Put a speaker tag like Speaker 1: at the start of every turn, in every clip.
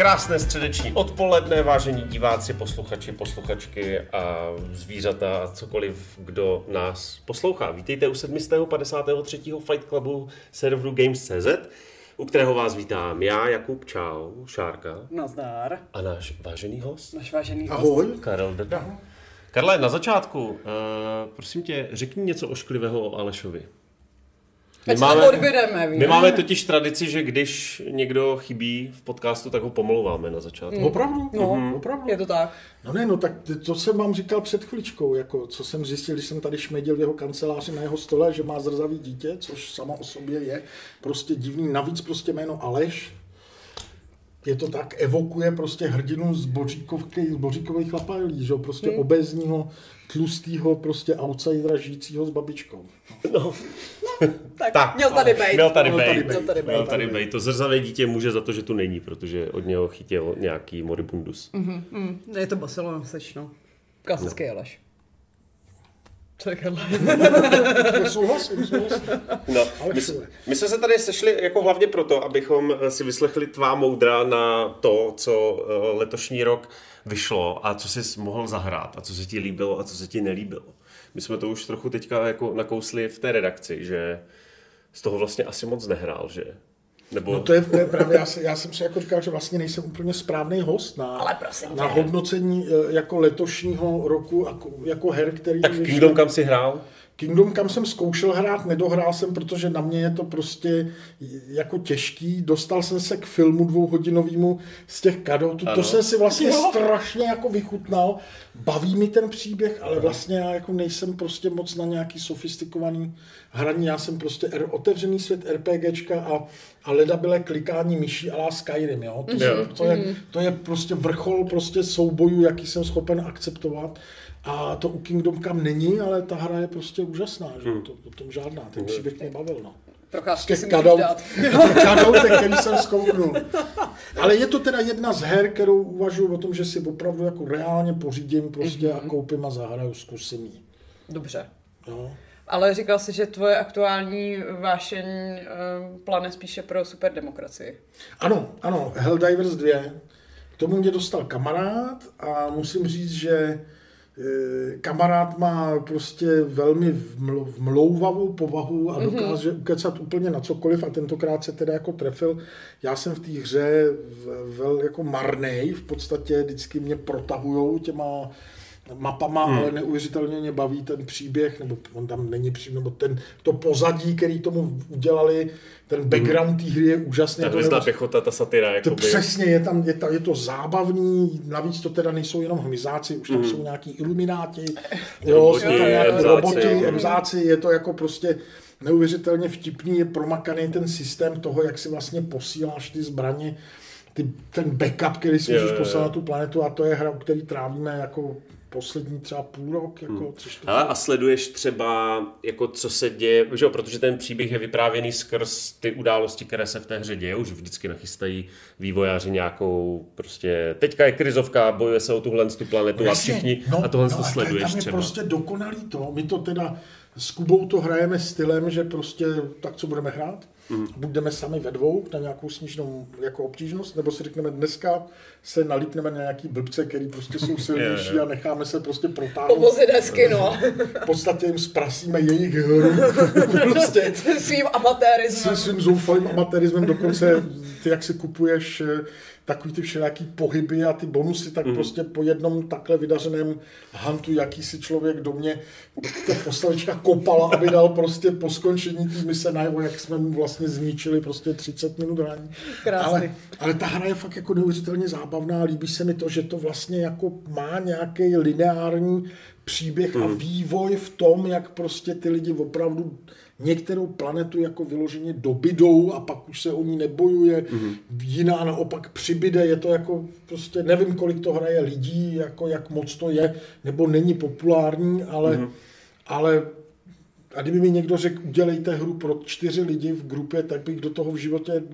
Speaker 1: Krásné středeční odpoledne, vážení diváci, posluchači, posluchačky a zvířata a cokoliv, kdo nás poslouchá. Vítejte u 753. Fight Clubu serveru Games.cz, u kterého vás vítám já, Jakub, čau, Šárka.
Speaker 2: Nazdar.
Speaker 1: A náš vážený host.
Speaker 2: Ahoj.
Speaker 1: Karel Drda. Karle, na začátku, prosím tě, řekni něco ošklivého o Alešovi. My máme totiž tradici, že když někdo chybí v podcastu, tak ho pomlouváme na začátku.
Speaker 3: Opravdu?
Speaker 2: No,
Speaker 3: opravdu.
Speaker 2: Je to tak.
Speaker 3: No tak to jsem vám říkal před chviličkou, jako co jsem zjistil, když jsem tady šmedil v jeho kanceláři na jeho stole, že má zrzavý dítě, což samo o sobě je prostě divný. Navíc prostě jméno Aleš, je to tak, evokuje prostě hrdinu z Boříkových chlapalí, že prostě obézního, tlustýho, prostě outsidera žijícího s babičkou.
Speaker 1: No.
Speaker 2: Tak, měl tady
Speaker 1: bejt. To zrzavé dítě může za to, že tu není, protože od něho chytil nějaký moribundus.
Speaker 2: Je to Barcelona, sečno. Klasický Aleš. Co je Karle?
Speaker 3: Souhlasím.
Speaker 1: No, my jsme se tady sešli jako hlavně proto, abychom si vyslechli tvá moudra na to, co letošní rok vyšlo a co jsi mohl zahrát a co se ti líbilo a co se ti nelíbilo. My jsme to už trochu teďka jako nakousli v té redakci, že z toho vlastně asi moc nehrál, že? Nebo...
Speaker 3: No to je právě, já jsem si jako říkal, že vlastně nejsem úplně správný host na hodnocení jako letošního roku jako her, který...
Speaker 1: Tak v Kingdom Come si hrál?
Speaker 3: Kingdom Come jsem zkoušel hrát, nedohrál jsem, protože na mě je to prostě jako těžký. Dostal jsem se k filmu 2hodinovýmu z těch kadoutů. To jsem si vlastně strašně jako vychutnal. Baví mi ten příběh, ale vlastně já jako nejsem prostě moc na nějaký sofistikovaný hraní. Já jsem prostě otevřený svět RPGčka a ledabyle klikání myší a la Skyrim, jo. To je prostě vrchol prostě soubojů, jaký jsem schopen akceptovat. A to u Kingdom Come není, ale ta hra je prostě úžasná, že? To o tom žádná, ten příběh mě bavil, no.
Speaker 2: Procházky si můžeš dát.
Speaker 3: Kadoutek, který jsem zkouknul. Ale je to teda jedna z her, kterou uvažuji o tom, že si opravdu jako reálně pořídím prostě a koupím a zahraju, zkusím jí.
Speaker 2: Dobře.
Speaker 3: No.
Speaker 2: Ale říkal jsi, že tvoje aktuální vášeň plane spíše pro superdemokracii.
Speaker 3: Ano, Helldivers 2. K tomu mě dostal kamarád a musím říct, že kamarád má prostě velmi vmlouvavou povahu a dokáže ukecat úplně na cokoliv a tentokrát se teda jako trefil. Já jsem v té hře jako marnej, v podstatě vždycky mě protahujou těma mapama, ale neuvěřitelně mě baví ten příběh, nebo on tam není příběh, nebo to pozadí, který tomu udělali, ten background té hry je úžasný.
Speaker 1: Ta hvězdná pěchota, ta satira.
Speaker 3: To přesně, je to zábavný, navíc to teda nejsou jenom hmyzáci, už tam jsou nějaký ilumináti, jsou tam nějaký roboti, emzáci, je to jako prostě neuvěřitelně vtipný, je promakaný ten systém toho, jak si vlastně posíláš ty zbraně, ten backup, který si můžeš poslat na tu planetu a to je hra, u který trávíme jako poslední třeba půl rok, jako 3-4.
Speaker 1: A sleduješ třeba, jako co se děje, že jo, protože ten příběh je vyprávěný skrz ty události, které se v té hře dějí, už vždycky nachystají vývojáři nějakou, prostě, teďka je krizovka, bojuje se o tuhle planetu a všichni a tohle to sleduješ
Speaker 3: tam je
Speaker 1: třeba.
Speaker 3: Prostě dokonalý to, my to teda s Kubou to hrajeme stylem, že prostě tak co budeme hrát, buď jdeme sami ve dvou na nějakou snížnou jako obtížnost, nebo si řekneme dneska se nalípneme na nějaký blbce, který prostě jsou silnější a necháme se prostě protáhnout.
Speaker 2: Povozit hezky, no.
Speaker 3: V podstatě jim zprasíme jejich hru. Prostě
Speaker 2: svým amatérismem.
Speaker 3: Svým zoufalým amatérismem dokonce ty, jak si kupuješ takový ty všelijaký pohyby a ty bonusy, tak prostě po jednom takhle vydařeném huntu, jaký si člověk do mě ta postavička kopala, aby dal prostě po skončení té mise najevo, jak jsme mu vlastně zničili prostě 30 minut hraní. Ale ta hra je fakt jako neuvěřitelně zábavná, líbí se mi to, že to vlastně jako má nějaký lineární příběh a vývoj v tom, jak prostě ty lidi opravdu některou planetu jako vyloženě dobydou a pak už se o ní nebojuje, jiná naopak přibyde, je to jako prostě, nevím, kolik to hraje lidí, jako jak moc to je, nebo není populární, ale a kdyby mi někdo řekl, udělejte hru pro 4 lidi v grupě, tak bych do toho v životě,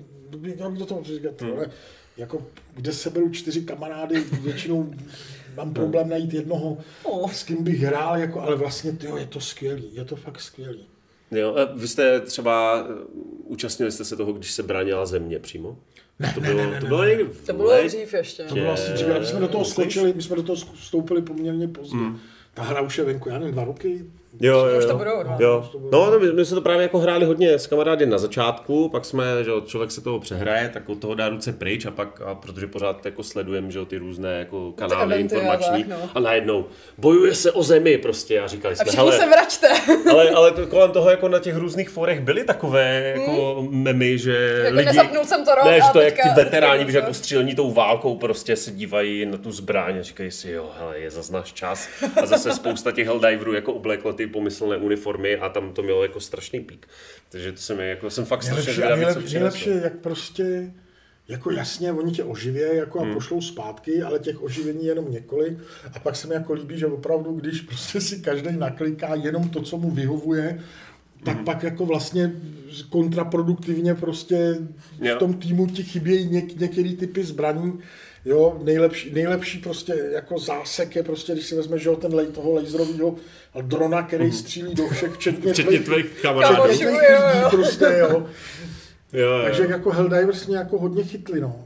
Speaker 3: jako kde se berou 4 kamarády, většinou mám problém najít jednoho, s kým bych hrál, jako, ale vlastně tyjo, je to skvělý, je to fakt skvělý.
Speaker 1: Jo, a vy jste třeba, účastnili jste se toho, když se bránila země přímo?
Speaker 3: Ne.
Speaker 2: To bylo dřív ještě.
Speaker 3: To bylo asi dřív, my jsme do toho skočili, my jsme do toho vstoupili poměrně pozdě. Ta hra už je venku, já nevím, 2 roky.
Speaker 1: Jo.
Speaker 2: to budou, no.
Speaker 1: Jo. No, my jsme to právě jako hráli hodně s kamarády na začátku, pak jsme, že člověk se toho přehraje, tak od toho dá ruce pryč a pak, protože pořád jako sledujeme, že ty různé jako kanály informační a najednou bojuje se o zemi prostě a říkali jsme,
Speaker 2: hele, se vraťte.
Speaker 1: ale kolem toho jako na těch různých forech byly takové jako memy, že
Speaker 2: jako
Speaker 1: lidi,
Speaker 2: nezapnul jsem to rok,
Speaker 1: ne, že to
Speaker 2: teďka,
Speaker 1: jak ty veteráni, víš, jako střílení tou válkou prostě se dívají na tu zbraň a říkají si, jo, hele, je zas náš čas a zase spousta těch helldiverů jako obleklo ty pomyslné uniformy a tam to mělo jako strašný pík. Takže to jsem fakt strašně zvědavý, co přineslo.
Speaker 3: Nejlepší, jak prostě, jako jasně, oni tě oživějí jako a pošlou zpátky, ale těch oživení je jenom několik. A pak se mi jako líbí, že opravdu, když prostě si každý nakliká jenom to, co mu vyhovuje, tak pak jako vlastně kontraproduktivně prostě v tom týmu ti chybějí některé typy zbraní. Jo, nejlepší prostě jako zásek je prostě, když si vezmeš, že toho laserového drona, který střílí do všech,
Speaker 1: včetně tvých kamarádů.
Speaker 3: Prostě, jo.
Speaker 1: Jo.
Speaker 3: Takže jako Helldivers mě jako hodně chytli, no.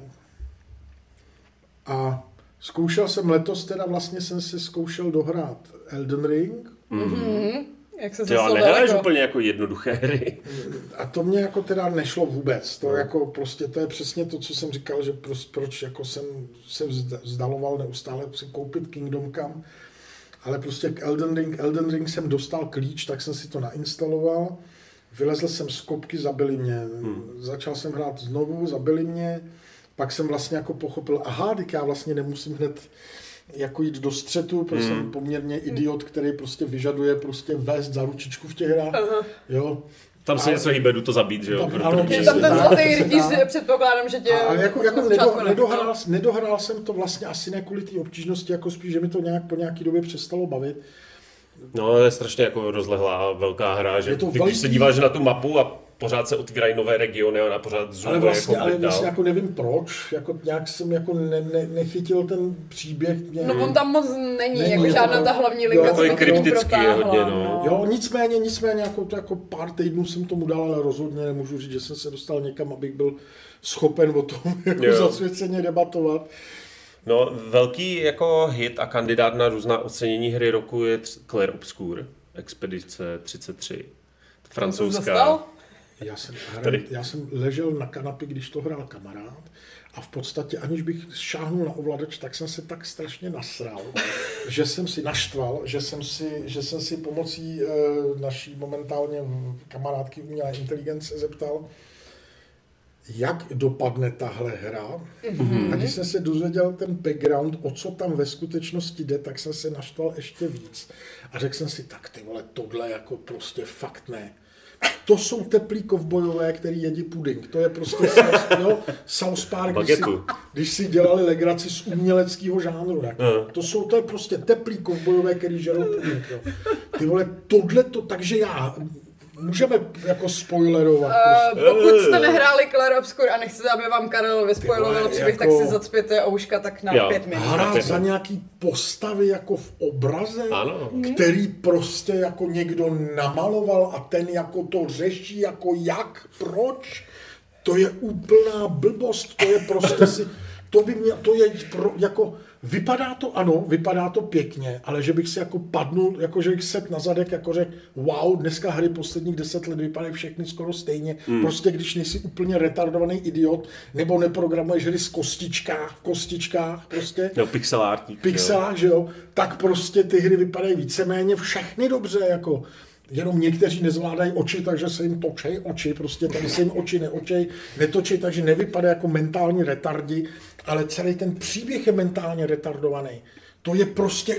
Speaker 3: A zkoušel jsem letos, teda vlastně jsem si zkoušel dohrát Elden Ring.
Speaker 2: Jak se
Speaker 1: to nehraješ úplně jako jednoduché hry.
Speaker 3: A to mě jako teda nešlo vůbec. To jako prostě, to je přesně to, co jsem říkal, že proč jako jsem se vzdaloval neustále si koupit Kingdom Come. Ale prostě k Elden Ring jsem dostal klíč, tak jsem si to nainstaloval. Vylezl jsem z kopky, zabili mě. Začal jsem hrát znovu, zabili mě. Pak jsem vlastně jako pochopil, tak já vlastně nemusím hned jako jít do střetu, protože jsem poměrně idiot, který prostě vyžaduje prostě vést za ručičku v těch hrách. Jo.
Speaker 1: Tam se něco hýbe, jdu to zabít, že jo?
Speaker 3: Ano,
Speaker 2: tam ten zlatý rytíř, předpokládám, že tě...
Speaker 3: Ale jako nedohrál jsem to vlastně asi ne kvůli té obtížnosti, jako spíš, že mi to po nějaký době přestalo bavit.
Speaker 1: No, je strašně jako rozlehlá velká hra, že když se díváš na tu mapu a pořád se otvírají nové regiony a pořád zůstane
Speaker 3: ale vlastně jako nevím proč, jako nějak jsem jako nechytil ten příběh.
Speaker 2: No on tam moc není jako žádná ta hlavní linka,
Speaker 1: to je kryptický hodně, no.
Speaker 3: Jo, nicméně jako pár týdnů jsem tomu dal, ale rozhodně nemůžu říct, že jsem se dostal někam, abych byl schopen o tom jako zasvěceně debatovat.
Speaker 1: No, velký jako hit a kandidát na různá ocenění hry roku je Clair Obscur, Expedice 33, francouzská.
Speaker 3: Já jsem ležel na kanapě, když to hrál kamarád a v podstatě, aniž bych šáhnul na ovladač, tak jsem se tak strašně nasral, že jsem si naštval, že jsem si pomocí naší momentálně kamarádky umělé inteligence zeptal, jak dopadne tahle hra. A když jsem se dozvěděl ten background, o co tam ve skutečnosti jde, tak jsem se naštval ještě víc. A řekl jsem si, tak ty vole, tohle jako prostě fakt ne. To jsou teplí kovbojové, který jedí puding. To je prostě South Park, když si dělali legraci z uměleckého žánru. To je prostě teplí kovbojové, který žerou puding. Jo. Ty vole, tohleto, takže můžeme jako spoilerovat.
Speaker 2: Pokud jste nehráli Clair Obscur a nechcete, aby vám Karel vyspoiloval příběh, tak si zacpěte ouška tak na 5 minut.
Speaker 3: Hrát za nějaký postavy jako v obraze, který prostě jako někdo namaloval a ten jako to řeší, jako jak, proč. To je úplná blbost, to je prostě vypadá to pěkně, ale že bych si jako padnul, jako že bych set na zadek, jako řekl, wow, dneska hry posledních 10 let vypadají všechny skoro stejně. Prostě když nejsi úplně retardovaný idiot, nebo neprogramuješ hry v kostičkách prostě.
Speaker 1: No,
Speaker 3: pixelách, že jo, tak prostě ty hry vypadají víceméně všechny dobře, jako. Jenom někteří nezvládají oči, takže se jim točej oči, prostě tady se jim oči netočí, takže nevypadá jako mentální retardi, ale celý ten příběh je mentálně retardovaný. To je prostě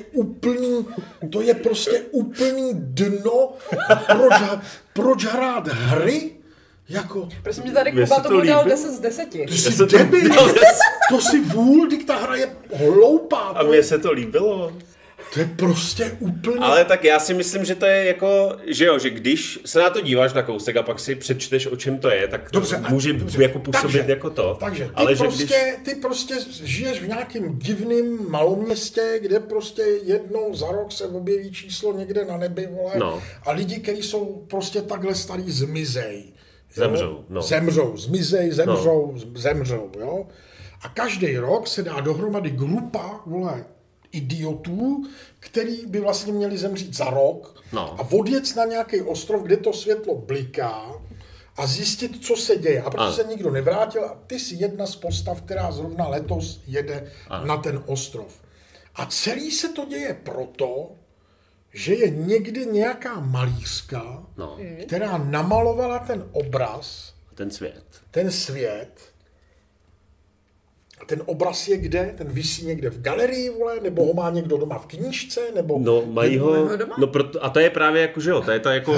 Speaker 3: úplný dno. Proč hrát hry? Jako...
Speaker 2: Prosím mě, tady Kuba tomu dal 10 z 10.
Speaker 3: Ty jsi debil, to si vůl, když ta hra je hloupá.
Speaker 1: A mně se to líbilo.
Speaker 3: To je prostě úplně...
Speaker 1: Ale tak já si myslím, že to je jako, že jo, že když se na to díváš na kousek a pak si přečteš, o čem to je, tak to může jako působit jako to.
Speaker 3: Takže
Speaker 1: ale
Speaker 3: ty prostě žiješ v nějakém divným maloměstě, kde prostě jednou za rok se objeví číslo někde na nebi, vole, a lidi, kteří jsou prostě takhle starý, zmizej.
Speaker 1: Zemřou.
Speaker 3: Zemřou, jo. A každý rok se dá dohromady grupa, vole, idiotů, který by vlastně měli zemřít za rok a odjet na nějaký ostrov, kde to světlo bliká a zjistit, co se děje. A protože se nikdo nevrátil, a ty jsi jedna z postav, která zrovna letos jede na ten ostrov. A celý se to děje proto, že je někde nějaká malířka, která namalovala ten obraz, ten svět. Ten obraz je kde? Ten visí někde v galerii, vole? Nebo ho má někdo doma v knížce? Nebo...
Speaker 1: No, mají ho... No, a to je právě jako, že jo, to je to jako...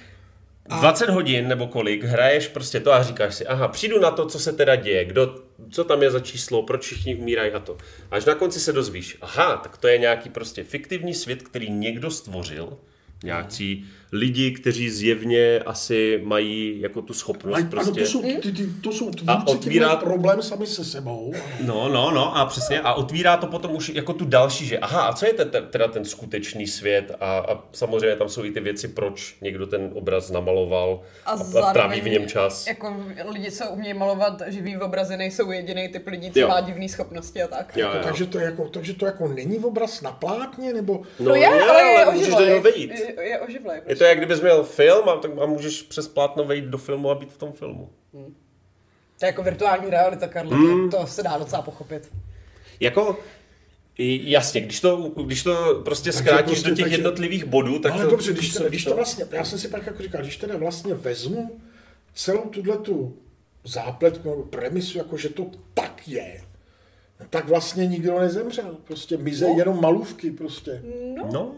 Speaker 1: 20 hodin nebo kolik, hraješ prostě to a říkáš si, aha, přijdu na to, co se teda děje, co tam je za číslo, proč všichni umírají a to. Až na konci se dozvíš, aha, tak to je nějaký prostě fiktivní svět, který někdo stvořil, nějací lidi, kteří zjevně asi mají jako tu schopnost prostě.
Speaker 3: To jsou tvůrci, kteří mají problém sami se sebou.
Speaker 1: No a přesně. A otvírá to potom už jako tu další, že aha, a co je teda ten skutečný svět? A samozřejmě tam jsou i ty věci, proč někdo ten obraz namaloval a tráví v něm čas.
Speaker 2: Jako lidi, co umějí malovat živý obrazy, nejsou jediný typ lidí, co má divné schopnosti a tak.
Speaker 3: Jo. Takže to jako není obraz na plátně, nebo...
Speaker 2: No je, ale je oživlej.
Speaker 1: Je oživlej. Je to, jak kdybys měl film a můžeš přes plátno vejít do filmu a být v tom filmu.
Speaker 2: To je jako virtuální realita, Karlo, to se dá docela pochopit.
Speaker 1: Jako, jasně, když to prostě zkrátíš do těch jednotlivých bodů, tak
Speaker 3: ale to... dobře, když to vlastně, já jsem si pak jako říkal, když teda vlastně vezmu celou tuhletu zápletku nebo premisu, jako že to tak je, tak vlastně nikdo nezemřel. Prostě mizej jenom malůvky prostě.
Speaker 1: No.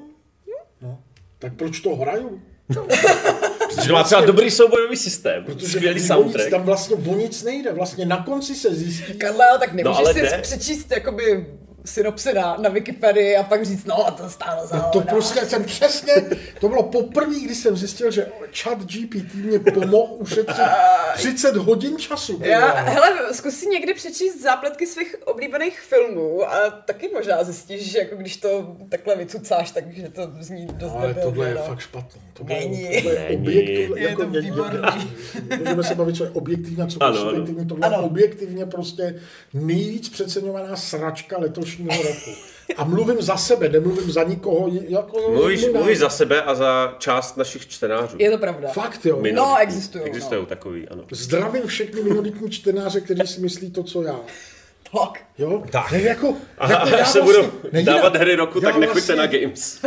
Speaker 3: Tak proč to hraju?
Speaker 1: Protože má třeba dobrý soubojový systém, skvělý soundtrack.
Speaker 3: Tam vlastně o nic nejde, vlastně na konci se zjistí.
Speaker 2: Karle, tak nemůžeš si přečíst jakoby synopsy na Wikipedii a pak říct, to stálo za
Speaker 3: to prostě jsem přesně, to bylo poprvé, když jsem zjistil, že ChatGPT mě pomohl ušetřit 30 hodin času.
Speaker 2: Hele, zkus si někdy přečíst zápletky svých oblíbených filmů a taky možná zjistíš, že jako když to takhle vycucáš, takže to zní dost
Speaker 3: ale
Speaker 2: debilně.
Speaker 3: tohle je fakt špatný. Tohle
Speaker 2: je
Speaker 3: objekt,
Speaker 2: je to výborný.
Speaker 3: Můžeme se bavit, co je objektivní a co je subjektivní. Tohle je objektivně prostě nejvíc přeceňovaná sračka letošního roku. A mluvím za sebe, nemluvím za nikoho.
Speaker 1: Mluvíš za sebe a za část našich čtenářů.
Speaker 2: Je to pravda.
Speaker 3: Fakt jo.
Speaker 2: Existují
Speaker 1: takový, ano.
Speaker 3: Zdravím všechny minoritní čtenáři, kteří si myslí to, co já.
Speaker 2: Tak.
Speaker 3: Jo?
Speaker 1: Tak.
Speaker 3: Až
Speaker 1: se budu dávat hry roku, tak nechoďte na Games.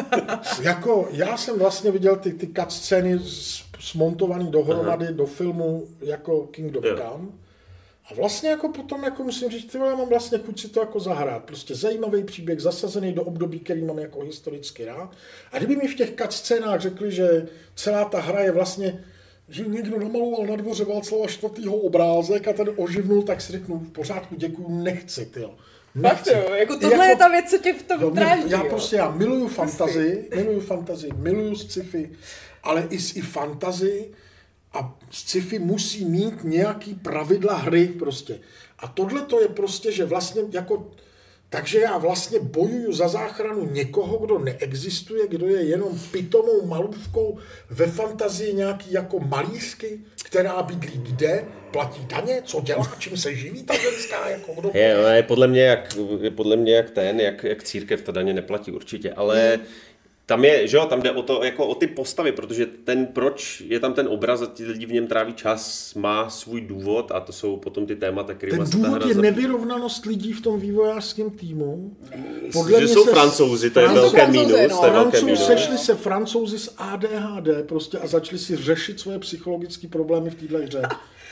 Speaker 3: Já jsem vlastně viděl ty cutscény smontovaný dohromady do filmu jako Kingdom Come. A vlastně jako potom jako musím říct, mám vlastně chuť si to jako zahrát. Prostě zajímavý příběh, zasazený do období, který mám jako historicky rád. A kdyby mi v těch cutscénách řekli, že celá ta hra je vlastně, že někdo namaloval na dvoře Václava IV. Obrázek a ten oživnul, tak si řeknu, v pořádku, děkuju, nechci, tyjo.
Speaker 2: Fakt jo, jako tohle je ta věc, co tě v tom dráždí.
Speaker 3: Já miluju fantazii, miluju sci-fi, ale i fantazii. A sci-fi musí mít nějaký pravidla hry prostě. A tohle to je prostě, že vlastně jako... Takže já vlastně bojuju za záchranu někoho, kdo neexistuje, kdo je jenom pitomou malůvkou ve fantazii nějaký jako malířky, která bydlí kde, platí daně, co dělá, čím se živí ta ženská, jako kdo...
Speaker 1: Je podle mě jak církev ta daně neplatí určitě, ale... Tam je, že jo, tam jde o to, jako o ty postavy, protože proč je tam ten obraz a ti lidi v něm tráví čas, má svůj důvod a to jsou potom ty témata, který
Speaker 3: ten důvod je nevyrovnanost lidí v tom vývojářském týmu.
Speaker 1: Že jsou Francouzi, to je velké mínus.
Speaker 3: Sešli se Francouzi s ADHD prostě a začali si řešit svoje psychologické problémy v této hře.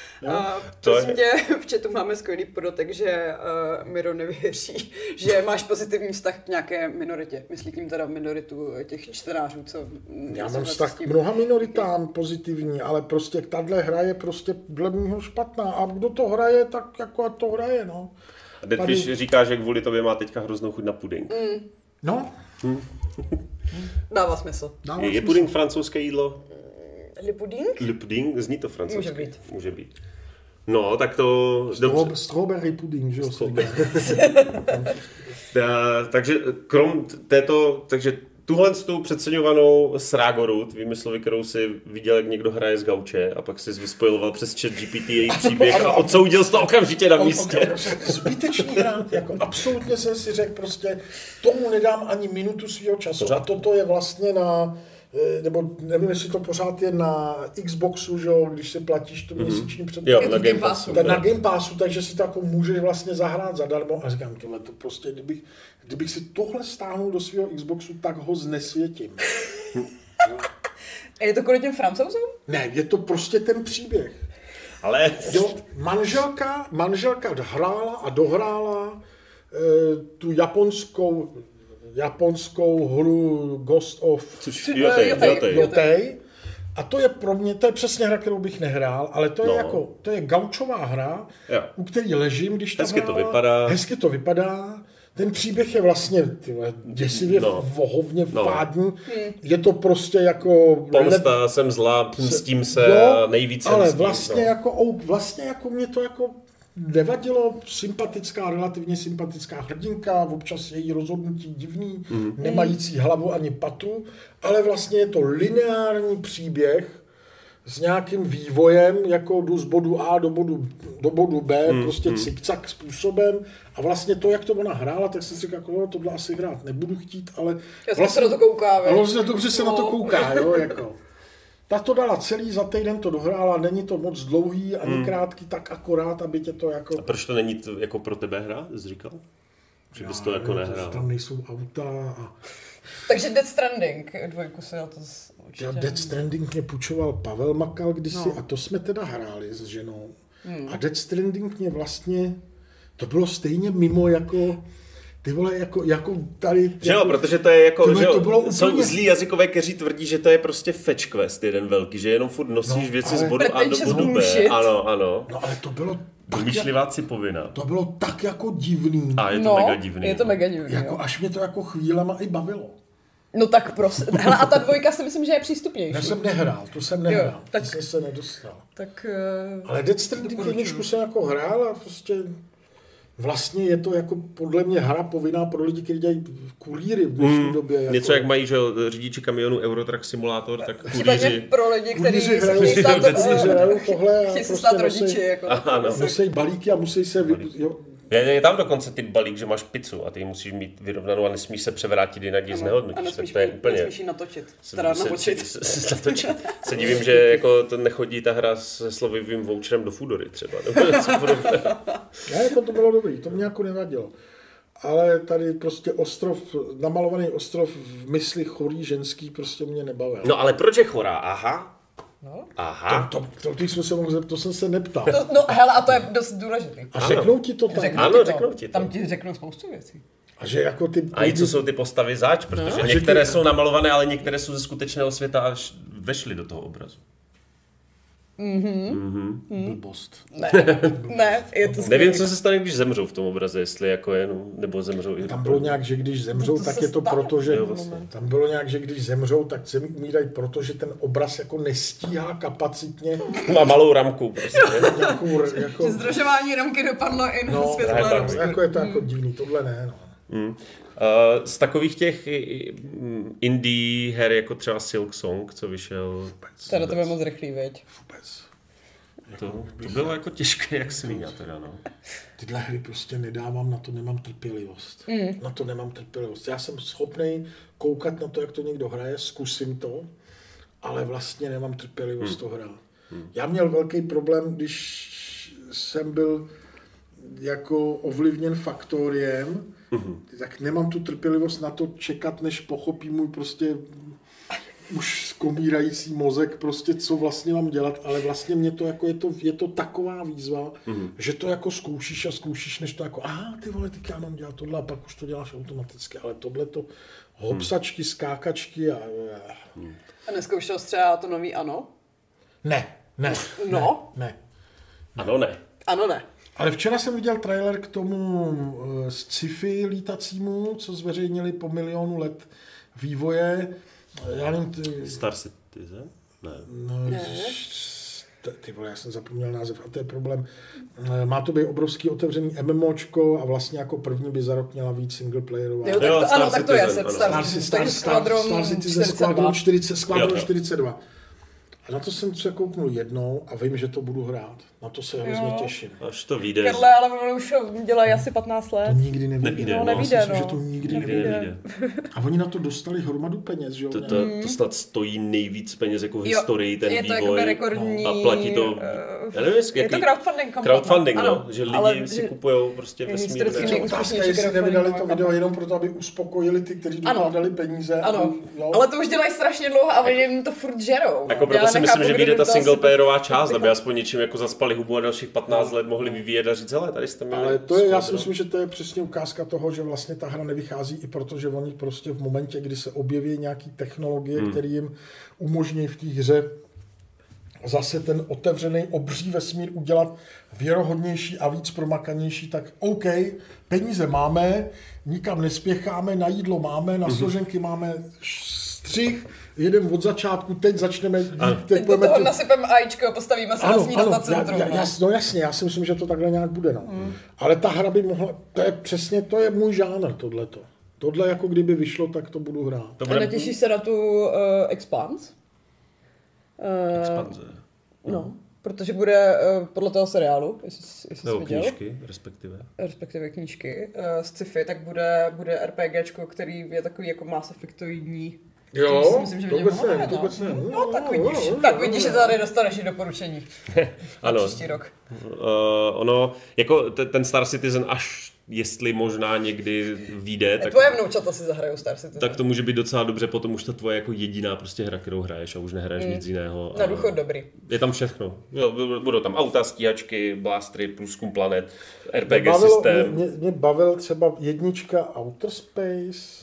Speaker 2: Prosím tě, v chatu máme skvělý podotek, že Miro nevěří, že máš pozitivní vztah k nějaké minoritě. Myslí tím teda minoritu těch čtenářů, co...
Speaker 3: Já mám vztah k mnoha minoritám pozitivní, ale prostě tahle hra je prostě dle mýho špatná. A kdo to hraje, tak jako to hraje, no.
Speaker 1: A Deadfish říká, že kvůli tobě má teďka hroznou chuť na puding.
Speaker 3: No.
Speaker 2: Dává smysl.
Speaker 1: Je puding francouzské jídlo?
Speaker 2: Le pudding?
Speaker 1: Le pudding, zní to francouzsky.
Speaker 2: Může být.
Speaker 1: No, tak to...
Speaker 3: Strawberry pudding, že jo?
Speaker 1: Takže krom této... Takže tuhle tu přeceňovanou srágoru, výmyslovi, kterou si viděl, jak někdo hraje z gauče a pak si vyspojiloval přes ChatGPT její příběh a odsoudil to okamžitě na místě.
Speaker 3: Zbytečný hrát, jako absolutně jsem si řekl prostě, tomu nedám ani minutu svýho času. Pořád? A toto je vlastně na, nebo nevím, jestli to pořád je na Xboxu, že jo, když si platíš tu měsíční předplatku.
Speaker 1: Jo, na Game Passu.
Speaker 3: Na Game Passu, takže si to jako můžeš vlastně zahrát zadarmo a říkám, tohle to prostě, kdybych si tohle stáhnul do svého Xboxu, tak ho znesvětím.
Speaker 2: Je to kvůli těm Francouzům?
Speaker 3: Ne, je to prostě ten příběh.
Speaker 1: Ale...
Speaker 3: Jo, manželka hrála a dohrála tu japonskou hru Ghost of Yotei. A to je pro mě, to je přesně hra, kterou bych nehrál, ale to je to je gaučová hra, u který ležím, když to hezky to vypadá. Ten příběh je vlastně děsivě vohovně fádní. Je to prostě jako...
Speaker 1: Pomsta, jsem zlá, mstím se, nejvíce
Speaker 3: ale
Speaker 1: mstím.
Speaker 3: Vlastně jako mě to jako nevadilo, relativně sympatická hrdinka, občas její rozhodnutí divný, nemající hlavu ani patu, ale vlastně je to lineární příběh s nějakým vývojem, jako jdu z bodu A do bodu B, prostě cikcak způsobem. A vlastně to, jak to ona hrála, tak jsem si říkal, jako, tohle asi hrát nebudu chtít, ale...
Speaker 2: Vlastně se na to kouká,
Speaker 3: vlastně dobře se na to kouká, jo, jako. Ta to dala celý, za týden to dohrála, není to moc dlouhý, ani krátký, tak akorát, aby tě to jako...
Speaker 1: A proč to není jako pro tebe hra, jsi říkal? Že bys to jako nehrál.
Speaker 3: Tam nejsou auta a...
Speaker 2: Takže Death Stranding, dvojku se na to určitě...
Speaker 3: Death Stranding mě půjčoval Pavel Makal kdysi a to jsme teda hráli s ženou. A Death Stranding mě vlastně, to bylo stejně mimo jako... Ty vole, jako tady...
Speaker 1: Že jo, protože to je jako,
Speaker 3: že
Speaker 1: jo, jsou zlí jazykové, kteří tvrdí, že to je prostě fetch quest jeden velký, že jenom furt nosíš věci z bodu A do bodu B. Ano.
Speaker 3: No ale to bylo...
Speaker 1: Vymýšlivá cipovina.
Speaker 3: To bylo tak jako divný.
Speaker 1: A je to mega divný.
Speaker 2: Je to mega divný,
Speaker 3: jako, až mě to jako chvílema i bavilo.
Speaker 2: No tak prostě. Hele, a ta dvojka si myslím, že je přístupnější.
Speaker 3: Já jsem nehrál, to jsem nehrál. Tak jsem se nedostal.
Speaker 2: Tak...
Speaker 3: Ale Death Stranding jedničku jsem jako hrál a prostě... Vlastně je to jako podle mě hra povinná pro lidi, kteří dělají kurýry v dnešní době. Jako...
Speaker 1: Něco jak mají, že řidiči kamionu Eurotrack Simulátor, tak kurýři...
Speaker 2: pro lidi, kteří
Speaker 3: chtějí
Speaker 2: se stát rodiči. Jako.
Speaker 3: Musí balíky a musí se...
Speaker 1: Je tam dokonce typ balík, že máš pizzu a ty musíš mít vyrovnanou a nesmíš se převrátit, jinak ji znehodnotíš.
Speaker 2: Nesmíš ji natočit. Teda namočit.
Speaker 1: Se divím, že jako to nechodí ta hra se slovivým voucherem do Foodory třeba.
Speaker 3: Ne, jako to bylo dobrý, to mě jako nevadilo. Ale tady prostě namalovaný ostrov v mysli chorý ženský prostě mě nebavil.
Speaker 1: No ale proč je chorá? Aha.
Speaker 2: No.
Speaker 1: Aha.
Speaker 3: To jsem se neptal.
Speaker 2: Hele, a to je dost důležitý.
Speaker 3: A řeknou ti to tam?
Speaker 1: Řeknou ti to.
Speaker 2: Tam ti řeknou spoustu věcí.
Speaker 3: A že jako ty...
Speaker 1: A i co jsou ty postavy zač, protože některé jsou namalované, ale některé jsou ze skutečného světa až vešly do toho obrazu.
Speaker 3: Blbost.
Speaker 2: Ne, je to skvělý.
Speaker 1: Nevím, co se stane, když zemřou v tom obraze, jestli jako jen, nebo zemřou i...
Speaker 3: Tam bylo nějak, že když zemřou, tak je to proto, že... Tam bylo nějak, že když zemřou, tak se umírají, protože ten obraz jako nestíhá kapacitně.
Speaker 1: Má malou ramku prostě.
Speaker 2: Že zdržování ramky dopadlo i na světlé ramky.
Speaker 3: Jako je to jako divný, tohle ne, no.
Speaker 1: Z takových těch indie her, jako třeba Silk Song, co vyšel...
Speaker 2: Teda to bylo moc rychlý, veď?
Speaker 3: Vůbec.
Speaker 1: To bylo jako těžké, jak svíňa teda, no.
Speaker 3: Tyhle hry prostě nedávám, na to nemám trpělivost. Na to nemám trpělivost. Já jsem schopný koukat na to, jak to někdo hraje, zkusím to, ale vlastně nemám trpělivost to hrát. Já měl velký problém, když jsem byl jako ovlivněn Faktoriem, tak nemám tu trpělivost na to čekat, než pochopí můj prostě už skomírající mozek, prostě co vlastně mám dělat, ale vlastně mě to jako je to taková výzva, že to jako zkoušíš, než to jako, ty vole, teď já mám dělat tohle a pak už to děláš automaticky, ale tohle to hopsačky, skákačky a...
Speaker 2: A neskoušel jsi třeba to nový ANO?
Speaker 3: Ne.
Speaker 2: No?
Speaker 3: Ne.
Speaker 1: Ano, ne.
Speaker 2: Ano, ne.
Speaker 3: Ale včera jsem viděl trailer k tomu sci-fi lítacímu, co zveřejnili po milionu let vývoje. Já nevím,
Speaker 1: Star Citizen? Ne.
Speaker 3: Ne. Ty vole, já jsem zapomněl název a to je problém. Má to být obrovský otevřený MMOčko a vlastně jako první by za rok měla víc singleplayerová.
Speaker 2: Jo, tak to je
Speaker 3: Star Citizen Squadron 42. A na to jsem se kouknul jednou a vím, že to budu hrát. Na to se hrozně těším.
Speaker 1: Až to vyjde.
Speaker 2: Karle, ale už dělají asi 15 let.
Speaker 3: To nikdy nevyjde.
Speaker 2: Nevyjde.
Speaker 3: Že to nikdy nevyjde. A oni na to dostali hromadu peněz, že jo?
Speaker 1: To snad stojí nejvíc peněz jako v historii, ten
Speaker 2: je to
Speaker 1: vývoj.
Speaker 2: Rekordní,
Speaker 1: a platí to, já nevím,
Speaker 2: je to crowdfunding.
Speaker 1: Crowdfunding,
Speaker 2: ano,
Speaker 1: že lidi si kupujou prostě vesmírné.
Speaker 3: Otázka, jestli nevydali to video jenom proto, aby uspokojili ty, kteří dokládali peníze.
Speaker 2: Ano, ale to už dělají strašně dlouho a oni jim to furt žerou.
Speaker 1: Jako proto si myslím, že vyjde ta singleplayerová část, aby aspoň něčím jako zaspali hubu a dalších 15 let mohli vyvíjet a říct, hele, tady jste měli.
Speaker 3: Ale to je, já si myslím, že to je přesně ukázka toho, že vlastně ta hra nevychází i proto, že oni prostě v momentě, kdy se objeví nějaký technologie, které jim umožní v té hře zase ten otevřený obří vesmír udělat věrohodnější a víc promakanější, tak OK, peníze máme, nikam nespěcháme, na jídlo máme, na složenky máme střih, jedem od začátku, teď začneme...
Speaker 2: Teď do toho nasypeme AIčko, postavíme se na snídata centrum.
Speaker 3: No jasně, já si myslím, že to takhle nějak bude. No. Ale ta hra by mohla... To je přesně, to je můj žánr, tohleto. Tohle jako kdyby vyšlo, tak to budu hrát.
Speaker 2: A netěšíš se na tu Expanse?
Speaker 1: Expanze.
Speaker 2: No, protože bude podle toho seriálu, jestli jsi viděl.
Speaker 1: Knížky,
Speaker 2: respektive knížky z sci-fi, tak bude RPGčko, který je takový jako Mass Effectoidní.
Speaker 3: Jo,
Speaker 2: myslím, že
Speaker 3: vůbec ne.
Speaker 2: No, tak vidíš, že tady dostaneš i doporučení.
Speaker 1: Ano.
Speaker 2: Příští rok.
Speaker 1: Ono, jako ten Star Citizen až jestli možná někdy vyjde, tak...
Speaker 2: Tvoje vnoučata si zahrajou Star Citizen.
Speaker 1: Tak to může být docela dobře, potom už to tvoje jako jediná prostě hra, kterou hraješ a už nehraješ nic jiného.
Speaker 2: Na důchod dobrý.
Speaker 1: Je tam všechno. Jo, budou tam auta, stíhačky, blastry, průzkum planet, RPG systém.
Speaker 3: Mě bavil třeba jednička Outer Space.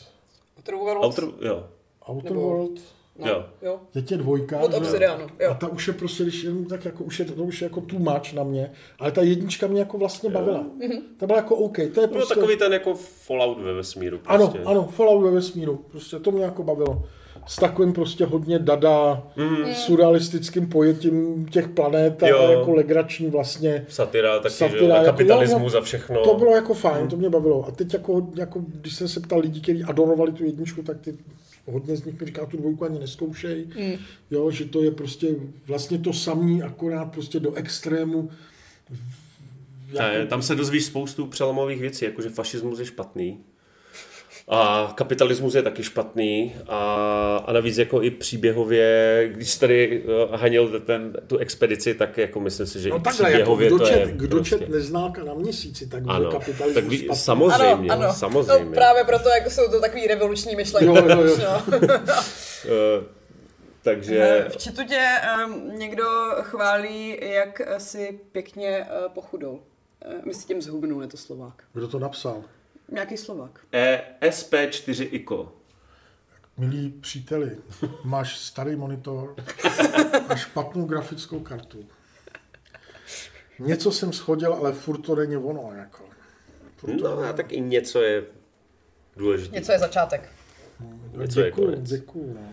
Speaker 3: Outer World.
Speaker 1: No,
Speaker 2: jo.
Speaker 3: Je tě dvojka.
Speaker 2: Od Obsidianu, jo.
Speaker 3: A ta už je prostě, když jen tak jako to už je jako too much na mě. Ale ta jednička mě jako vlastně bavila. Ta byla jako OK. To je prostě...
Speaker 1: takový ten jako Fallout ve vesmíru. Prostě.
Speaker 3: Ano, Fallout ve vesmíru. Prostě to mě jako bavilo. S takovým prostě hodně dada, surrealistickým pojetím těch planet a jako legrační vlastně.
Speaker 1: Satira, kapitalismu za všechno.
Speaker 3: To bylo jako fajn, to mě bavilo. A teď jako když jsem se ptal lidí, kteří adorovali tu jedničku, tak ty hodně z nich mi říká, tu dvojku ani neskoušej. Jo, že to je prostě vlastně to samý, akorát prostě do extrému.
Speaker 1: Jako... Tam se dozvíš spoustu přelomových věcí, jakože fašismus je špatný. A kapitalismus je taky špatný a navíc jako i příběhově, když tady hanil tu expedici, tak jako myslím si, že i příběhově
Speaker 3: jako
Speaker 1: to je
Speaker 3: kdo čet Neználka na měsíci, tak byl kapitalismus špatný.
Speaker 1: Samozřejmě,
Speaker 2: ano.
Speaker 1: samozřejmě.
Speaker 2: No, právě proto jako jsou to takový revoluční myšlenky.
Speaker 1: Takže...
Speaker 2: V chatu tě někdo chválí, jak si pěkně pochudol. Myslím, tím zhubnul, je to Slovák.
Speaker 3: Kdo to napsal?
Speaker 2: Nějaký Slovák.
Speaker 1: SP4IKO.
Speaker 3: Milí příteli, máš starý monitor a špatnou grafickou kartu. Něco jsem shodil, ale furt to není ono. Jako.
Speaker 1: Tak i něco je důležité.
Speaker 2: Něco je začátek.
Speaker 3: Děkuju. No.